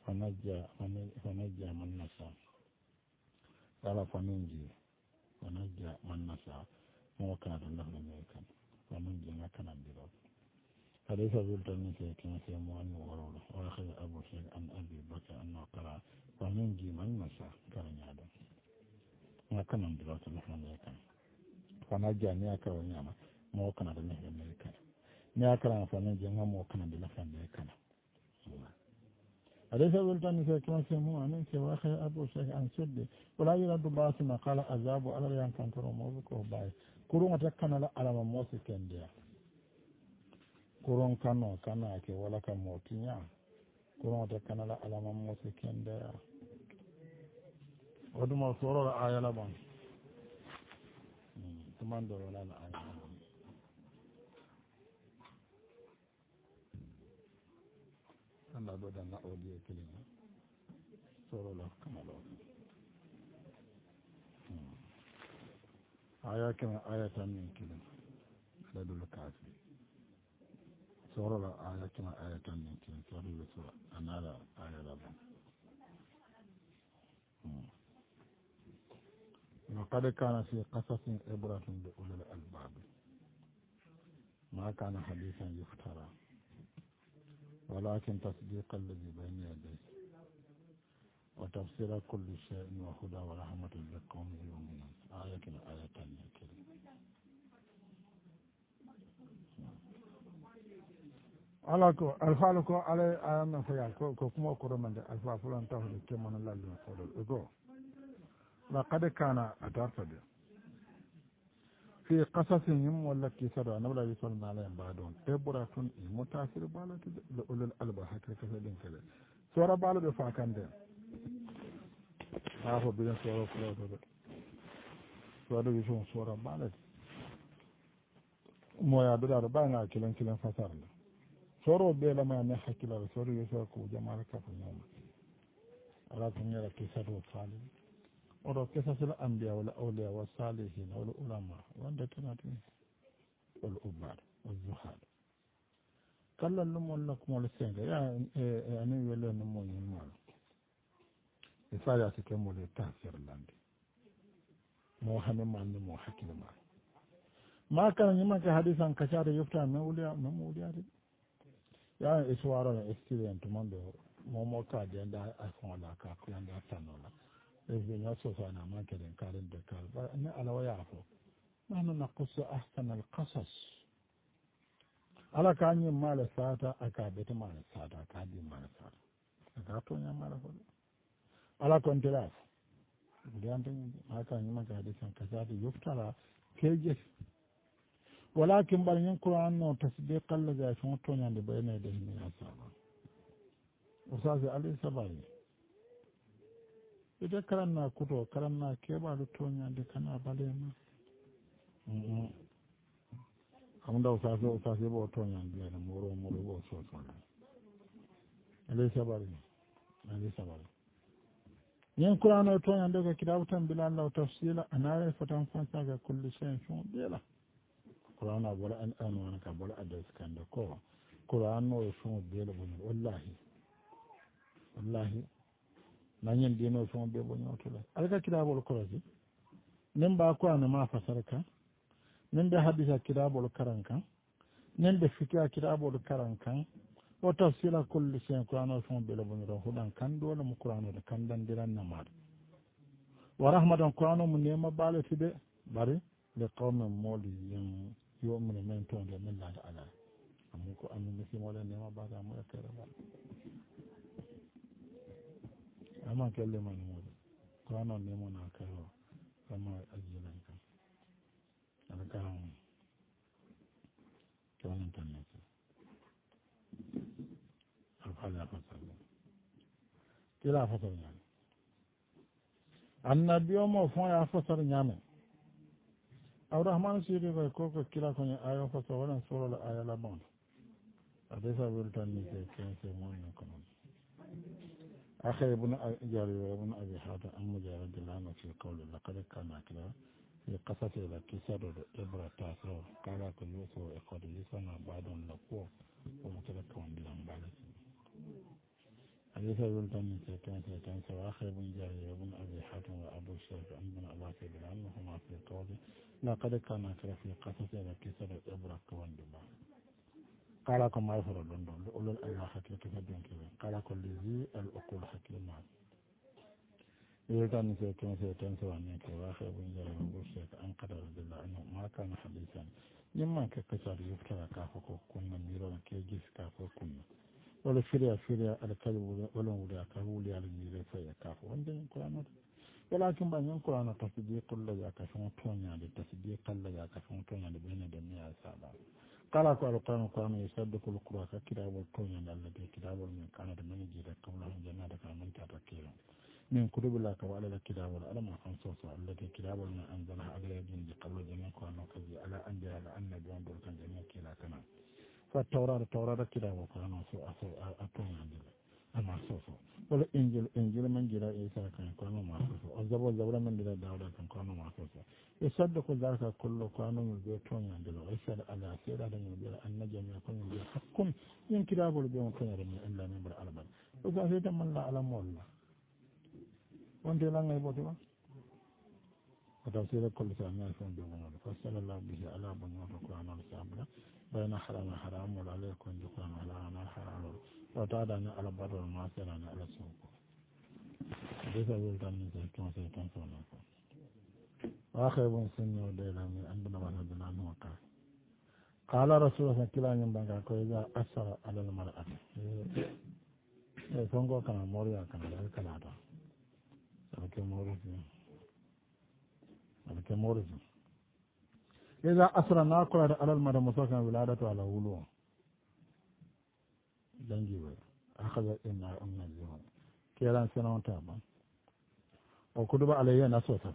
فنجى من نشاء قال فنجى من نشاء وكان الله ملكا فنجى ما كان بذلك فليس بالتنس كما في مؤمن وغروله وأخذ أبو سعيد عن أبي بكر أنه قرأ فننجي من نشاء كان يعلم ما كان بذلك الله ملكا فنجى نياك ونعمة ما كان الله ملكا نياك فننجي ما كان بذلك ملكا أليس بالتنس كما في مؤمن وأخذ أبو سعيد عن سد ولا يرد باس ما قال أذاب على اليان كان كرو موبك وباي كرو متكنا لا على موسى كنديا kuron kano kana ke wala ka motinya kuron ta kana la alama mosi kende oduma soro la aya la ban tumando wala la aya anda do dan na audio kilina soro la kana lo aya kana aya tan kilina da dole kafi soro la aya kana aya tan kilina soro la soro anala aya la ban وقد كان في قصص عبرة لأولي الألباب ما كان حديثا يفترى ولكن تصديق الذي بين يديه وتفسير كل شيء وهدى ورحمة لقوم يؤمنون آية كريمة alako alfa ko ale ayana fa ya ko kuma ko romande alfa fulan tawde kemon lallu ko do لقد كان أتعرفد في قصصهم والتي سرى نبلا يصلنا عليهم بعدهم إبرة متاثر بالك لأولي الألباب حتى كفدين كذا سورة بالك فاكان ده عارفوا بين سورة كلا سورة يسون سورة بالك مويا بدار بانا كلن فسر له سورة بيلا ما نحكي له سورة يسون كو جمال كفنهم على كنيرة كسر وصالح ورو قصص الأنبياء والأولياء والصالحين والعلماء والدكاترة والأبار والزهاد كلا لهم لكم ولسنك يعني يولي نمو ينمال إفادة كمول التأثير لاندي موحنا ما نمو حكي لما ما كان يمكن حديثا كشار يفتح من أولياء يعني إسوارا إستيلين تماندو مومو كادي عند أفعال كاكو عند أتانولا إذن يصف أنا ما كدن كارن دكار أنا على ويعفو نحن نقص أحسن القصص على كان يمال ساعة أكابت مال ساعة أكادي مال ساعة أكابتو يمال فضل على كنتلاف ما كان يمال حديثا كذلك يفترى كيجف ولكن بل ينقل عنه تصديق الذي يشمتون عند بين يديه من أصحابه وصاصي عليه سبعين ita karan na kuto karan na ke ba da tonya da kana bale ma am da usase bo tonya da moro bo so ale sabari yen qur'ano tonya daga kitabutan bilal la tafsila anare fatan fansa ga kulli shay'in shun bela qur'ano bola an wana ka bola adres kan da ko qur'ano shun bela bon wallahi nanyen dino fon be bo nyotula alka kitabul qur'ani nin ba ko an ma fasarka nin da hadisa kitabul karanka nin da fikya kitabul karanka o tafsila kulli shay qur'ano fon be bo nyoro hudan kan dole mu qur'ano da kan dan diran namar wa rahmatan qur'ano mun ne ma bale tibe bari le qawmin moli yin yu'minu min ton da min la ala amu ko amu musimo le ne ma ba ga mu tere ba ama kelle man modu kono ne mo na kayo kama ajilan ka alaka kono tanne alfala fasal kila fasal nyame annabiyo mo fon ya fasal nyame Abdurrahman siri ko kila kwenye aya fasa wala sura la aya la bon adesa wiltan ni se mon ko non akhay ibn jari ibn abi hada am mujarrad lana fi qawli laqad kana kila في قصة إلى كسر إبرة تاسو قال كل يسوع إخوة لسنا بعدهم لقوة ومتلك وندلهم بالك حديث يقول من سيتان سواخر بن جاري بن أبي حاتم وأبو الشيخ بن أباس بن عنهما في قوله لقد كان كلا في قصة إلى كسر إبرة وندلهم قال كما يفرد لندن لأولو الألوى حكي كفدين كذا قال كل ذي الأقول حكي معه يلتان سيتان سوانيك واخر بن جاري بن أبو الشيخ أن قدر بالله أنه ما كان حديثا يما كقصر يفترى كافكو كنا ميرون كيجيس كافو كنا ولا فريا الكلب ولا ولا كهولي على الميرون فيا كافو وندين القرآن ولكن بان القرآن تصديق الله يكفون تونيا لتصديق الله يكفون تونيا بين جميع السابع قال القرآن يصدق القرآن كتاب التونيا الذي كتاب من كان من جيد قبلهم جنات من تتكيرون من كتب الله وعلى الكتاب والعلم خمسة التي كتاب من أنزلها على يدين قبل جميع القرآن وكذي على أنجل على أن جوان دول كان جميع كلا كنا فالتوراة كتاب القرآن أتوني عندنا أما سوسو ولا إنجيل من جرى إيسا كان القرآن ما سوسو الزبور من جرى داود كان القرآن ما سوسو يصدق ذلك كل القرآن يجي توني عندنا ويسأل على سيرة يجي أن جميع كل يجي حق من كتاب البيوم كنا إلا من بالأربع وإذا هذا من لا علم الله وانت لا نعبد ما وتفسير كل سامع فهم بمعنى فصل الله به على بنيان القرآن الكامل بين حرام ولا يكون القرآن على حرام وتعالى على بر المعصر على السوق ليس يلتان من كما سيكون سونا وآخر بن سن وديلا من عندنا وحدنا عنه وقال قال رسول الله كلا ينبغى كويزا أثر على المرأة فنقول كان موريا كان ذلك العدد alke morisi إذا أسرى ناقل على المرأة مسوكا ولادته على ولوه جنجيوه أخذ إنا أمنا الزهون كيران سنوان تابا وكتب عليه نسوة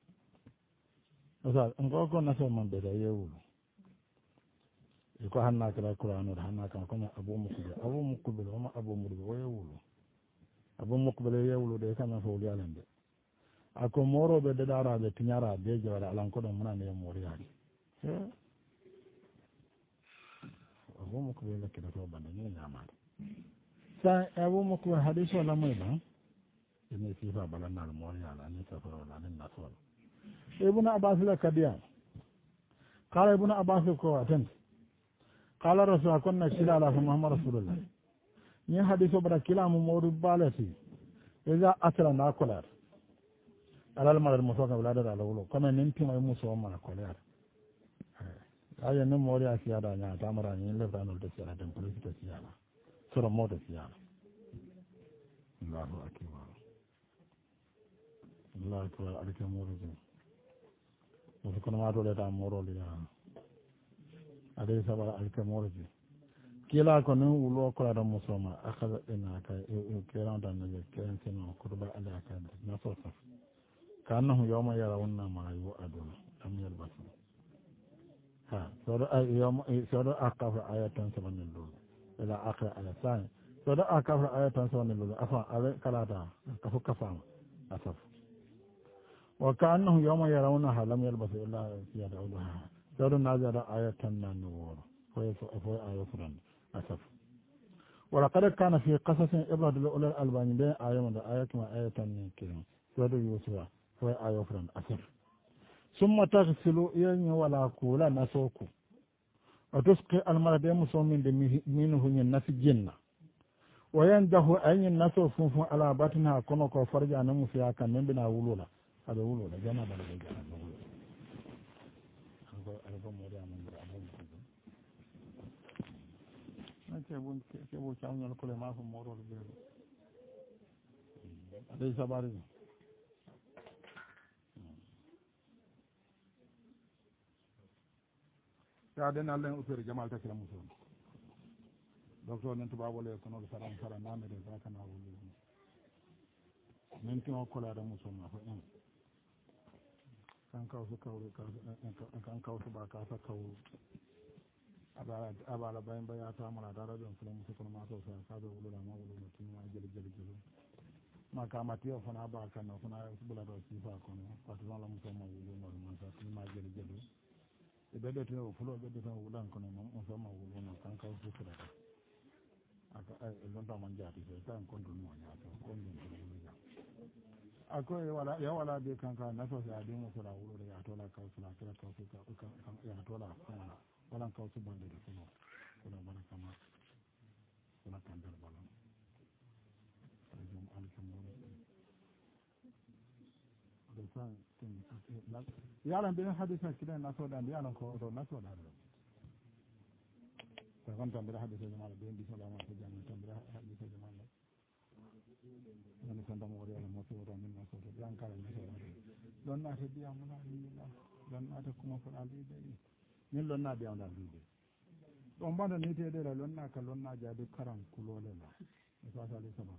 مثلا نقول نسوة من بدأ يقول يقول هناك القرآن وهناك كنا أبو مقبل وما أبو مربي ويقول أبو مقبل يقول ده كان فولي عليه ako moro be dadara be tinyara be jawara alan ko don muna ne mori yani abu mukbe la kida to banda ni nyama sa abu mukbe hadith wala mai ba ne sifa balanna al mori ala ni safara wala ni nasol ibn abbas la kadiya qala ibn abbas ko atan qala rasul kunna shila ala muhammad rasulullah ni hadith bara kila mu mori balati iza atla na kular alal maral musoka wala da lawlo kuma nin tin ay muso ma ko leer ay ne mori asiya da nya tamara ni le da no de siya da police de siya sura mo de siya Allahu akbar Allahu akbar alika moro ji mo ko ma do le da moro le ya ade sabara alika moro ji kila ko no wulo ko da muso ma akada ina ka kiran da ne kiran sino ko ba ala ka na so sa كأنه يوم يرون ما يوعدون لم يلبثوا سورة أقف آية 7 إلى آخر آية ثانية سورة أقف آية 7 أفا على كلاتا كفو كفام أسف وكأنه يوم يرونها لم يلبثوا إلا يدعونها سورة نازلة آية 9 فهي آية فرن أسف ولقد كان في قصص إبرة الأولى الألباني بين آية من آية كما آية 10 كلمة سورة يوسف فهي آية فرن أسف ثم تغسلوا يعني ولا كولا نسوكو وتسقي المرض مسومين منه الناس جنة وينده أي الناس فنفن على بطنها كنوكو فرجع نمسيها كان من بنا ولولا هذا ولولا جنة بلغة جنة كيبو شاون يلقل ما في مورو البيض ليس بارد يا دين الله أسير جمال تكلم مسلم دكتور ننتبه ولا يكونوا سلام سلام نامي ذاك نقول ننتبه كل هذا مسلم kan kawsu kawru kan kawsu ba kasa kawru abala bayan baya ta mala da rabin fulan musu kuma ma sau sai ka zo wulu da ma wulu mutum ma gele ma ka matiyo fana ba kan na fana bula da sifa kono wato la musu ma wulu no ma sa ma gele e bede to fulo bede to wulan kono mo musu ma wulu no kan kawsu kira aka lonta man jati sai kan kondo no nya to kondo no ya akwai wala bai kanka na sosai a dinga sura wuro da ya tola kawsu na kira kawsu ya tola kuma walan kawsu bande da kuma bana kama kuna kandar balan ajum alkamuri da san tin yaran bin hadisa kidan na so da yaran ko to na so da ta kan tambira hadisa jama'a bin bi sallama ta jami'a tambira hadisa jama'a wani sanda mawari ala masu wata min masu wata biyan kare na sauran don na ta biya muna lila don na ta kuma fara lidai yin lon na biya muna lidai don ba da ni ta yi da lon na ka lon na jabi karan kulo lela da sa sali sabar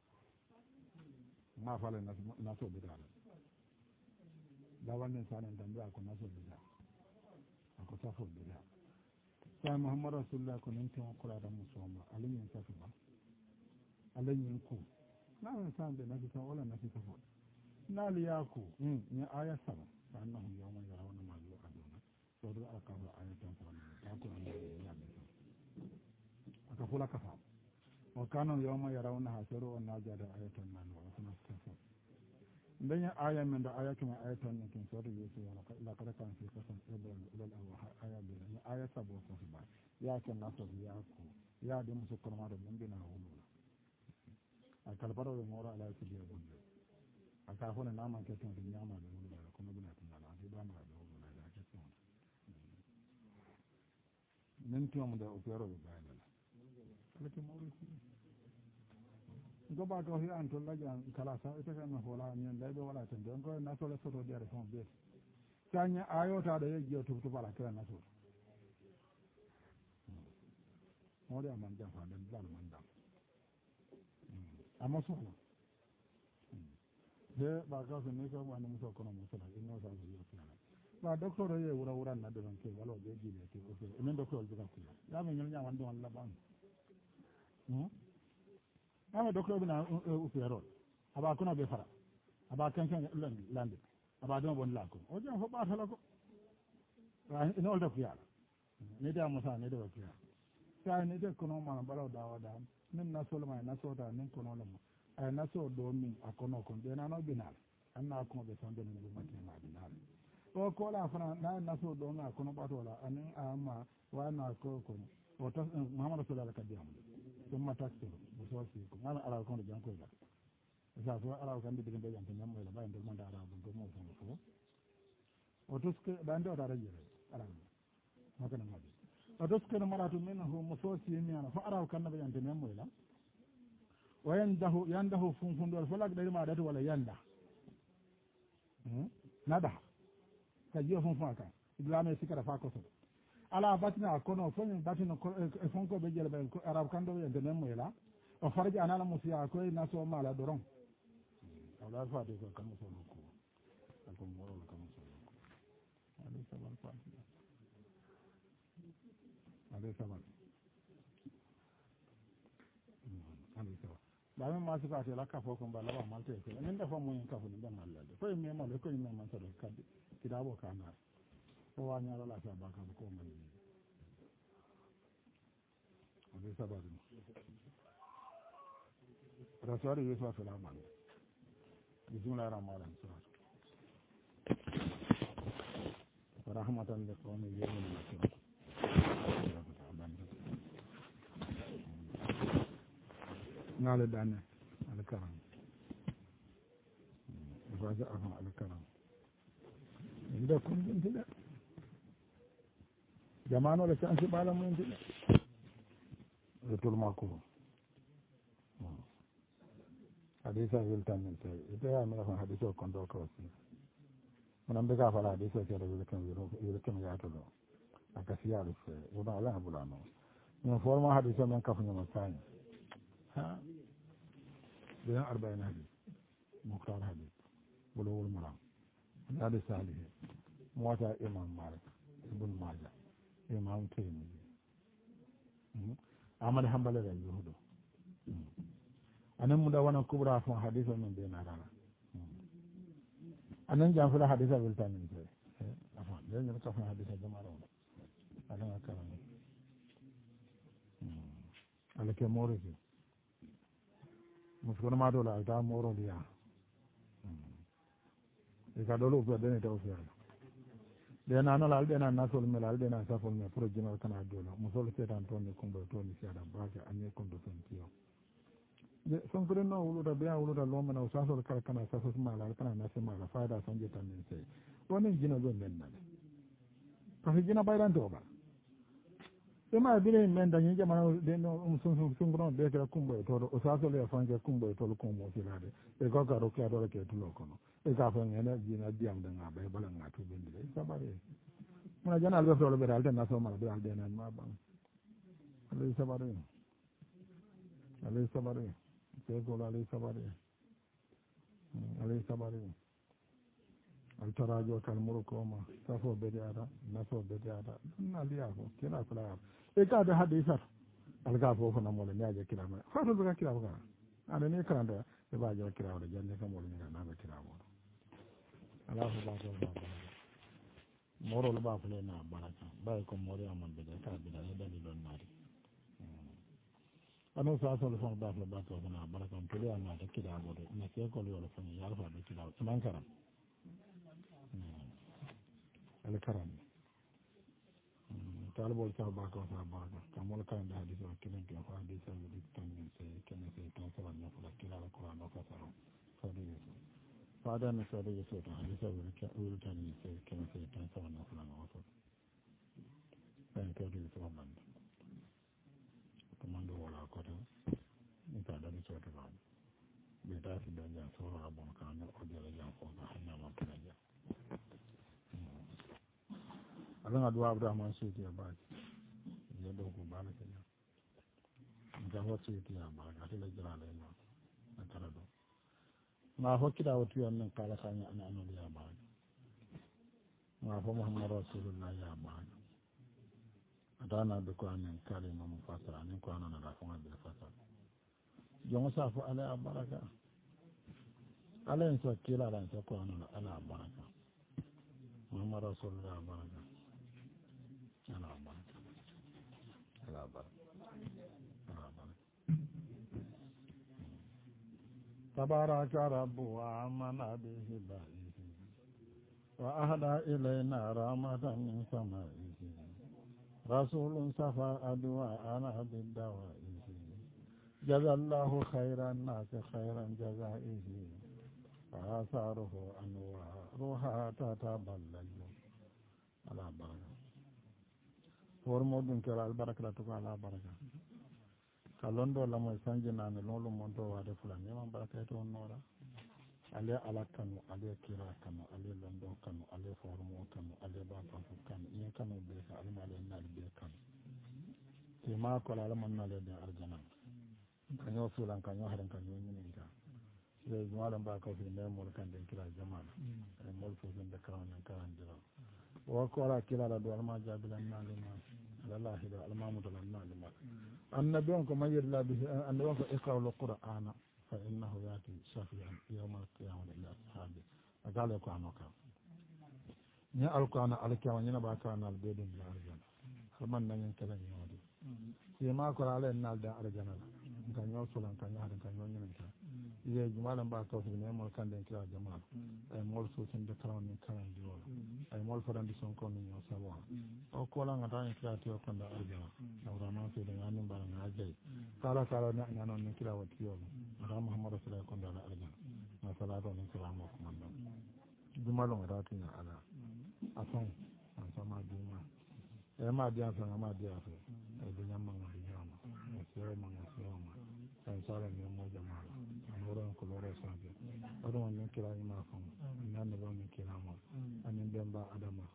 ma fara na so bida da wannan sanin tambaya ku na so bida a ku sa so bida sai muhammadu rasulullah ku nintin kula da musamman alimin sa ba alayin ku na wani sa'an da na fi san wala na fi tafi na liyaku ne aya sama ta annahu yawman yarawna ma yu'aduna so da aka ba ayatan sa ta ku an yi ya bisa aka fula kafa wa kana yawman yarawna hasiru wa najada ayatan nan wa kuma tafa dan ya aya min da aya kuma ayatan nan kin so da yesu wala la kada kan fi kasan ibran ilal aw aya bi ne aya sabo ko ba ya kan nasu liyaku ya da musu kalma da mun bina hulu a kalbaro da mora ala su biya gudu a kafin naman ketun da nyama da wuri da kuma bina tun ala sai ba mu da wuri da ake tsona nan tuwa mu da opero da bayan da alake mori ko ba to hi an to laja kala sa ita kan hola ne da be wala tan don ko na so le so do da fon be tanya ayota da yaji to to bala kira na so mo da man da fa da man da amma su ne da ba ka su ne ka wani musa kono musa da ina sa su yi kana ba doctor ya wura na da ranke wala da ji ne ke ofe ina doctor da ku ya men yin wanda wannan ban ama doctor bina ufero aba kuna be fara aba kan land aba don bon la ko o jan fo ba tala ko ina olda ku ya ne da musa ne da ku ya sai ne da kono ma balaw da wada min na solma na soda nin kono lamu ay na so do min akono kon de na no binal anna ko be sonde ni bu mate ma binal o ko la fana na so do na kono bato la anin amma wa na ko ko o to muhammad sallallahu alaihi wasallam dum mata so so si ko ngala ala ko jan ko la sa so ala ko ndi be jan tan mo la bayin do manda ala do mo so o to ske bande o da rajere ala ma kana ma وتسكن مرأة منه مصوصي يميانا فأراه كان بيان تنمو إلا وينده فنفن دول فلاك دي ما دات ولا ينده نده كجيو فنفن كان إبلامي سكرة فاكوسو على باتنا أكونو فن باتنا فنكو بيجيل بيان أراه كان بيان تنمو إلا وفرج أنا لمسيا أكوي ناسو مالا دورون أولا الفاتح كان مسولوكو أكون مورو كان مسولوكو عليه السلام الفاتح عليه السلام عليه السلام بعدين ما سكت لا كفوكم بلا ما مالته كده من دفع مين كفون ده مالله فين مين ماله كل مين ما سر كده أبو كانا هو أنا لا شابك بكم من عليه السلام رسول يسوع في الأمان بسم الله الرحمن الرحيم ورحمة لقوم يؤمنون نال دانا على الكرم رجاءهم على الكرم إذا كنت انت لا جمعنا ولا شأن سبالة من انت لا رتول ماكو حديثة يلتان من سي إذا يعمل لكم حديثة كنتو كوسي من بقى فلا حديثة كده يلكم يعتلو أكسيار السي وضع لها بلانو من فورما حديثة من كفن يمساني ها بين 40 حديث مختار حديث بلوغ المرام هذا صالح موتا إمام مالك ابن ماجه إمام ترمذي أحمد حنبل الزهد أنا مدونة كبرى في حديث من بين أرانا أنا جام في الحديث بالتالي من شيء أفهم لأن كفنا حديث جماعة أنا أكلم على كموري مسكون ما دولا أيتا مورو ليا إذا دولو بدني توفير لأن أنا لا أدري أن الناس ولا لا أدري أن الناس ولا فرجنا كنا دولا مسؤول سيدان توني كومبو توني سيدان باكي أني كومبو سنتيو sonkure no wuluta biya wuluta lomana o sasol kala kana sasos mala kana nasi mala fayda sanje tan min sey wonen jina do men nade parce que jina bayrante o ba ema bile men dañi jamana de no sunguron be kala kumbo e todo o sasol e fanje kumbo e todo kumbo silade e ko garo kla do ke tulo kono e ka fa ngene jina diam de ngabe bala ngatu bendile sabare mona jana albe folo be alde naso mala be alde nan ma bang alay sabare سيقول عليه صبري التراجع كالمركوما سافو بديادا نسو بديادا ناليافو كلا كلا إكاد حديثا الغافو فنا مولا نياجا كلا ما فاتو بغا كلا بغا أنا نيكرا دا يباجا كلا ولا جاني كمولا نيجا نابا كلا بغا الله باتو بابا مورو لباف لنا بركة بايكم موري أمان بدا كابدا يدني لون ناري ano sa so le fon ba ba to na baraka on tele ana de kida bode na ke ko le fon ya fa de kida man karam ala karam talbol sa ba ko sa ba ka mo ka nda di so kinen ke fa di sa di tan se ken se tan sa na fa kila la qur'an ka sa fa di fa da na sa de so ta di sa ul ka ul tan se ken se tan sa na fa na fa tan ko di so man commando wala koto ni ka dani soto ba be ta fi da ja so ra bon ka na o de la ja ko na hanna ma ta ja ala na duwa abdurrahman sudi ya ba ya do ko ba la ke ja ga ho sudi ya ba ga la jira la na na tara do ma ho kida o tu yan kala kan ana anu ya ba ma ho muhammad rasulullah ya ba adana be ko anen kare no fasara anen ko anana la fonga be fasara jongo sa fo ala baraka ala en so kila ala en so ko anana ala baraka muhammad rasulullah baraka ala baraka ala baraka ala baraka tabaraka rabbu wa amana bihi ba'ihi wa ahda ilayna rahmatan min sama'ihi رسول صفى أدواءنا بالدوائه جزى الله خير الناس خيرا جزائه وآثاره أنوارها تتبلج على بركة ورمودن كرا البركة لا تقع على بركة كالون دو لما يسانجنا نلولو مونتو وادي فلان يمان بركة ونورا ale ala kanu ale kira kanu ale londo kanu ale formo kanu ale bapa kanu yen kanu be ka ale male nal be kanu te ma ko ala man nal de arjana kanyo fulan kanyo haran kanyo nyini ka ye jumala ba ko fi ne mo kan den kira jamana e mo fu den de karan kan dira wa ko ala kira la do alma jabilan nalima la hida alma mudalan nalima annabi on ko mayir bihi annabi on ko iqra'ul qur'ana فإنه يأتي شفيعا يوم القيامة إلى أصحابه قال لك عنه كام ني القرآن على كام ني نبا كان البيد من الأرجل فمن نين كلام يودي يما قال على النال ده أرجل كان يوصل كان يهد كان يونين كان إذا جمالا با توفي ني مول كان دين كلا جمال أي مول سوسن ده كلام ني كلام ديول أي مول فران دي سون كون ني سوا أو كولا غدا كلا تيو كان ده أرجل لو راما في دنيا ني بارن أجي قال نحن نون كلا وتيول ara muhammad sallallahu alaihi wasallam arjan na salatu min salamu kumanda jumalo ngati na ala afan an sama duma e ma dia fa ma dia fa e dunya manga nyama e sere manga soma san sala ni mo jamala amoro ko loro sabe ado man kira ima fa nan ne ba min kira mo anin demba adama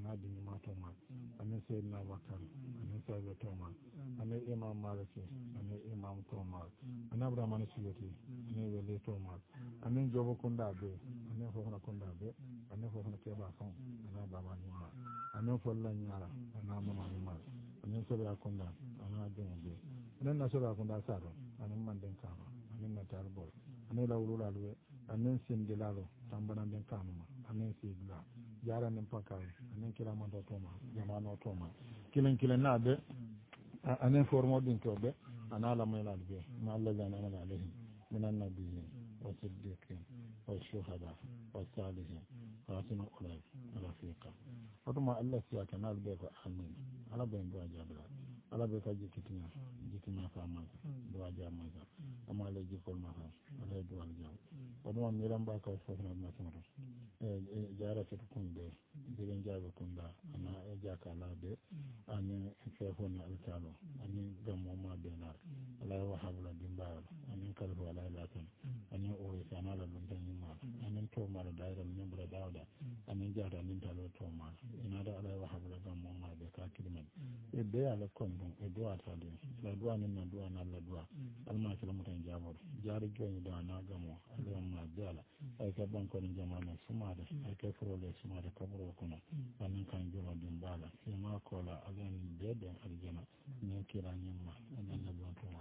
ana dini ma to ma anin sayyidina bakar anin sayyidina to ma anin imam maliki anin imam to ma anin abrahman suyuti anin weli to ma anin jobo kunda be anin fofna kunda be anin fofna keba fon ana baba ni ma anin folla nyara ana mama ni ma anin sobra kunda ana dum be anin nasura kunda saro anin manden kama anin natar bol anin lawlula be anin sindilalo tambanan den kanuma anin sigla jara nin pakay anin kilamanto toma jamano toma kilen na be anin formo din to be anala maylal be ma Allah jana ala alayhi minan nabiyyin wa siddiqin wa shuhada wa salihin wa hasuna ulai rafiqa otuma Allah siya kanal be ko amin ala be ndo ajabra ala be ka jikitina fama do ajama amma le jikol ma ala do aljam otuma miran ba ka fofna ma tumata jara to kunde diren jago kunda ana jaka labe ani fefona altalo ani gammo ma benar ala wa habla dimbar ani kalbo ala latan ani o sana la dum tan ma ani to mara daira min bra dawda ani jara nin talo to ma ina da ala wa habla gammo ma be ka kidman e be ala kondo e do atade la do ani na do na la do alma kala mutan jabor jari joni da na gamo ala ma jala ay ka banko ni jamana sumade ay ka frole sumade kabro kono anin kan jolo dum bala e ma kola alan beden aljana ni kira nyimma anan na don to